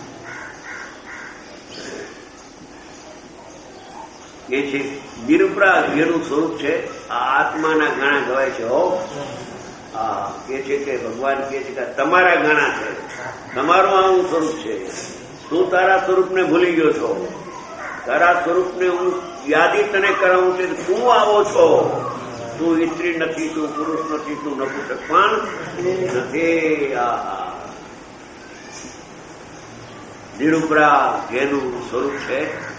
એ છે નિરુપરા જેનું સ્વરૂપ છે. આ આત્માના ગાણા ગવાય છે. હો, હા, કે છે કે ભગવાન કે છે કે તમારા ગાણા છે, તમારું આવું સ્વરૂપ છે. તું તારા સ્વરૂપને ભૂલી ગયો છો. તારા સ્વરૂપને હું યાદી તને કરાવું છે. તું આવો છો, તું સ્ત્રી નથી, તું પુરુષ નથી, તું નપુંસક પણ નથી. નિરુપરા જેનું સ્વરૂપ છે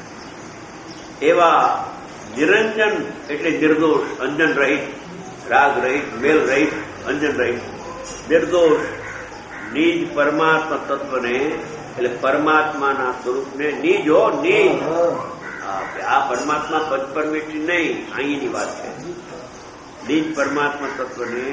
એવા નિરંજન એટલે નિર્દોષ, અંજન રહિત, રાગ રહિત, મેલ રહિત, અંજન રહિત, નિર્દોષ નિજ પરમાત્મા તત્વને એટલે પરમાત્માના સ્વરૂપને નિજ હો, નિજ. આ પરમાત્મા પદ પરમિટી નહીં, અહીંની વાત છે. નિજ પરમાત્મા તત્વને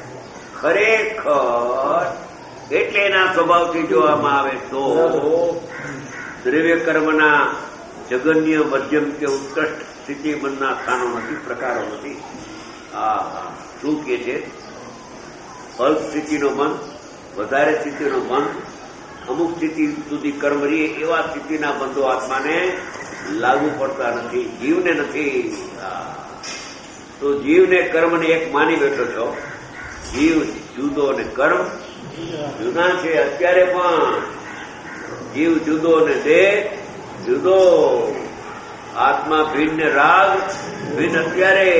ખરેખર એટલે એના સ્વભાવથી જોવામાં આવે તો દ્રવ્ય કર્મના જગન્ય, મધ્યમ કે ઉત્કૃષ્ટ સ્થિતિ મનના સ્થાનો નથી, પ્રકારો નથી. શું કે છે? અલ્પ સ્થિતિનો મન, વધારે સ્થિતિનો મન, અમુક સ્થિતિ સુધી કર્મ રહીએ એવા સ્થિતિના બંધો આત્માને લાગુ પડતા નથી, જીવને નથી. તો જીવને કર્મને એક માની બેઠો છો. જીવ જુદો અને કર્મ જુદા છે. અત્યારે પણ જીવ જુદો અને દેહ જુદો. આત્મા ભિન્ન ને રાગ ભિન્ન. અત્યારે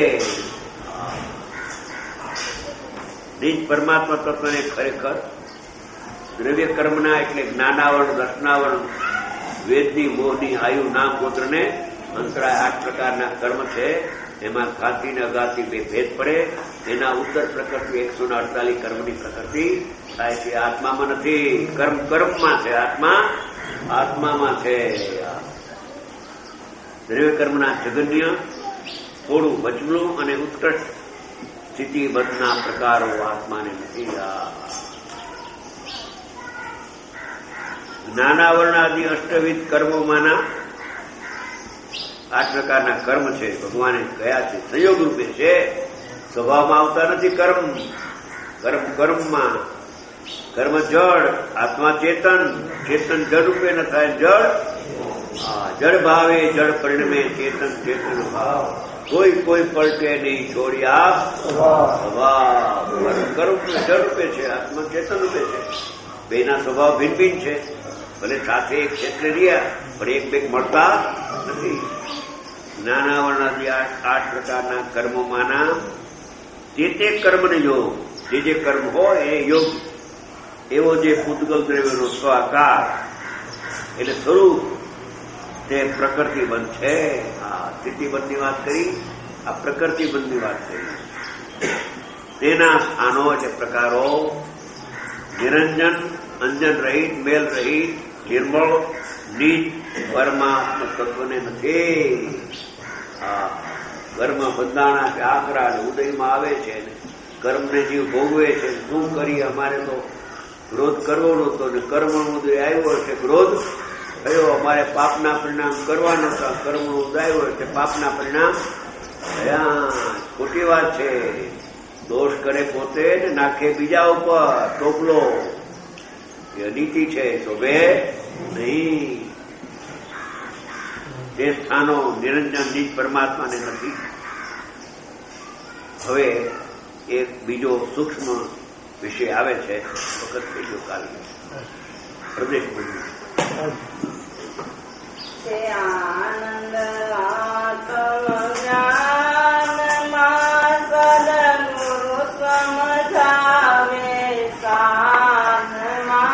નિજ પરમાત્મા તત્વને ખરેખર દ્રવ્ય કર્મના એટલે જ્ઞાનાવરણ, દર્શનાવરણ, વેદની, મોહની, આયુ, નામ, ગોત્રને અંતરાય 8 પ્રકારના કર્મ છે. એમાં ઘાતી ને અઘાતી બે ભેદ પડે. એના ઉત્તર પ્રકૃતિ 148 કર્મની પ્રકૃતિ થાય છે. આત્મામાં નથી. કર્મ કર્મમાં છે, આત્મા આત્મામાં છે. દ્રવ્ય કર્મના જગન્ય, થોડું વચલું અને ઉત્કૃષ્ટ સ્થિતિ બધના પ્રકારો આત્માને નથી. જ્ઞાનાવરણાદિ અષ્ટવિધ કર્મોમાંના 8 પ્રકારના કર્મ છે. ભગવાને કયા છે? સંયોગ રૂપે છે, સ્વભાવમાં આવતા નથી. કર્મ કર્મ કર્મમાં. કર્મ જળ, આત્મા ચેતન, ચેતન જળ રૂપે ન થાય. જળ જળ ભાવે, જળ પરિણમે, ચેતન ચેતન ભાવ. કોઈ પલટે નહીં, છોડ્યા સ્વભાવ. કર્મ જળ રૂપે છે, આત્મા ચેતન રૂપે છે. બેના સ્વભાવ ભિન્ન ભિન્ન છે. ભલે સાથે એક ક્ષેત્રે રહ્યા પણ એક બેગ મળતા નથી. જ્ઞાનાવરણાદિ 8 પ્રકારના કર્મોમાંના તે કર્મને યોગ, જે કર્મ હોય એ યોગ. એવો જે પૂતગલ દ્રવ્યનો સ્વાકાર એટલે સ્વરૂપ તે પ્રકૃતિબંધ છે. આ સ્થિતિબંધની વાત કરી, આ પ્રકૃતિબંધની વાત કરી. તેના સ્થાનો એટલે પ્રકારો નિરંજન, અંજન રહિત, મેલ રહિત, નિર્મળ, નિજ પરમાત્મા તત્વને નથી. કર્મ બંધાણા કે આકરા અને ઉદયમાં આવે છે. કર્મને જીવ ભોગવે છે. શું કરીએ? અમારે તો ક્રોધ કરવો નહોતો ને કર્મનો ઉદય આવ્યો છે, ક્રોધ થયો. અમારે પાપના પરિણામ કરવા નહોતા, કર્મનો ઉદય આવ્યો એટલે પાપના પરિણામ થયા. ખોટી વાત છે. દોષ કરે પોતે ને નાખે બીજા ઉપર ટોપલો. એ અનીતિ છે, શોભે નહીં. જે સ્થાનો નિરંજન નિજ પરમાત્માને નથી. હવે એક બીજો સૂક્ષ્મ વિષય આવે છે. વખત બીજો કાલ પ્રદેશ બન્યું આનંદ આત્મજ્ઞાનમાં સદગુરુ સમજાવે સાનમાં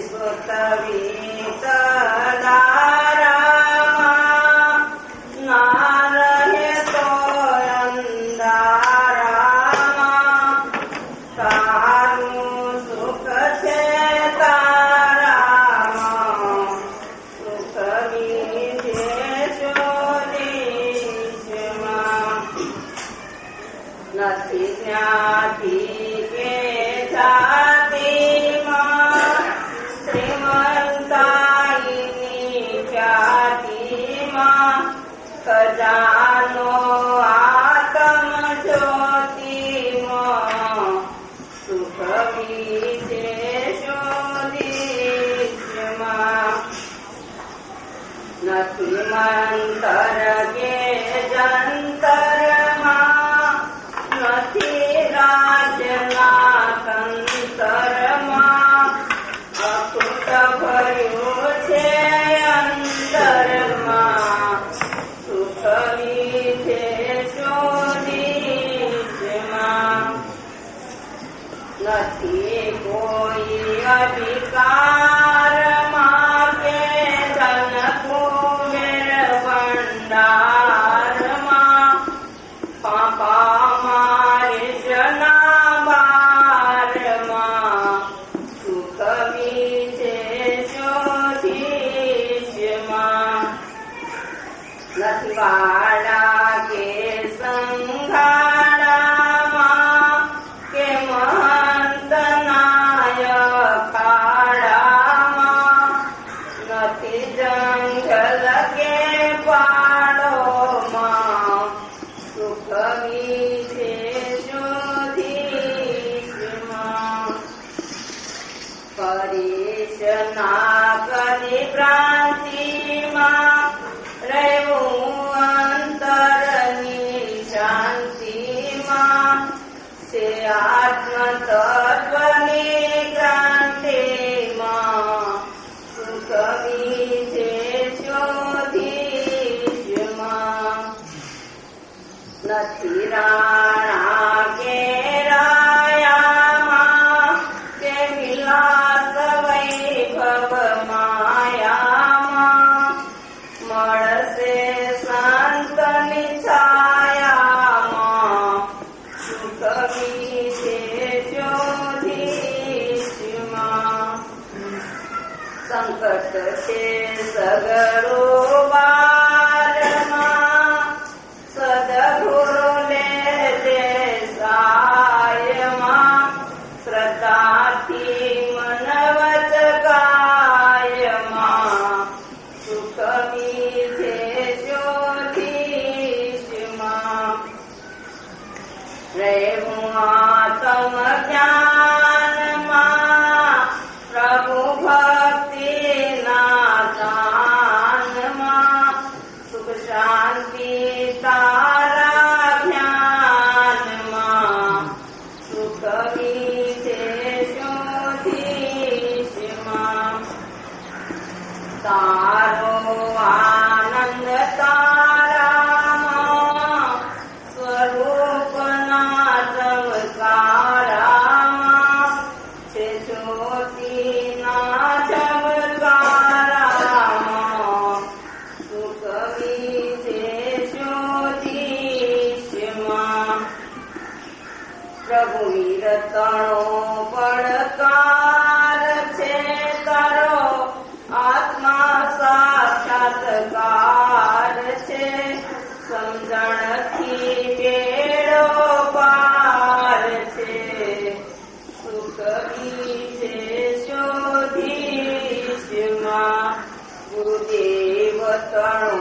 ગુરુદેવ તણો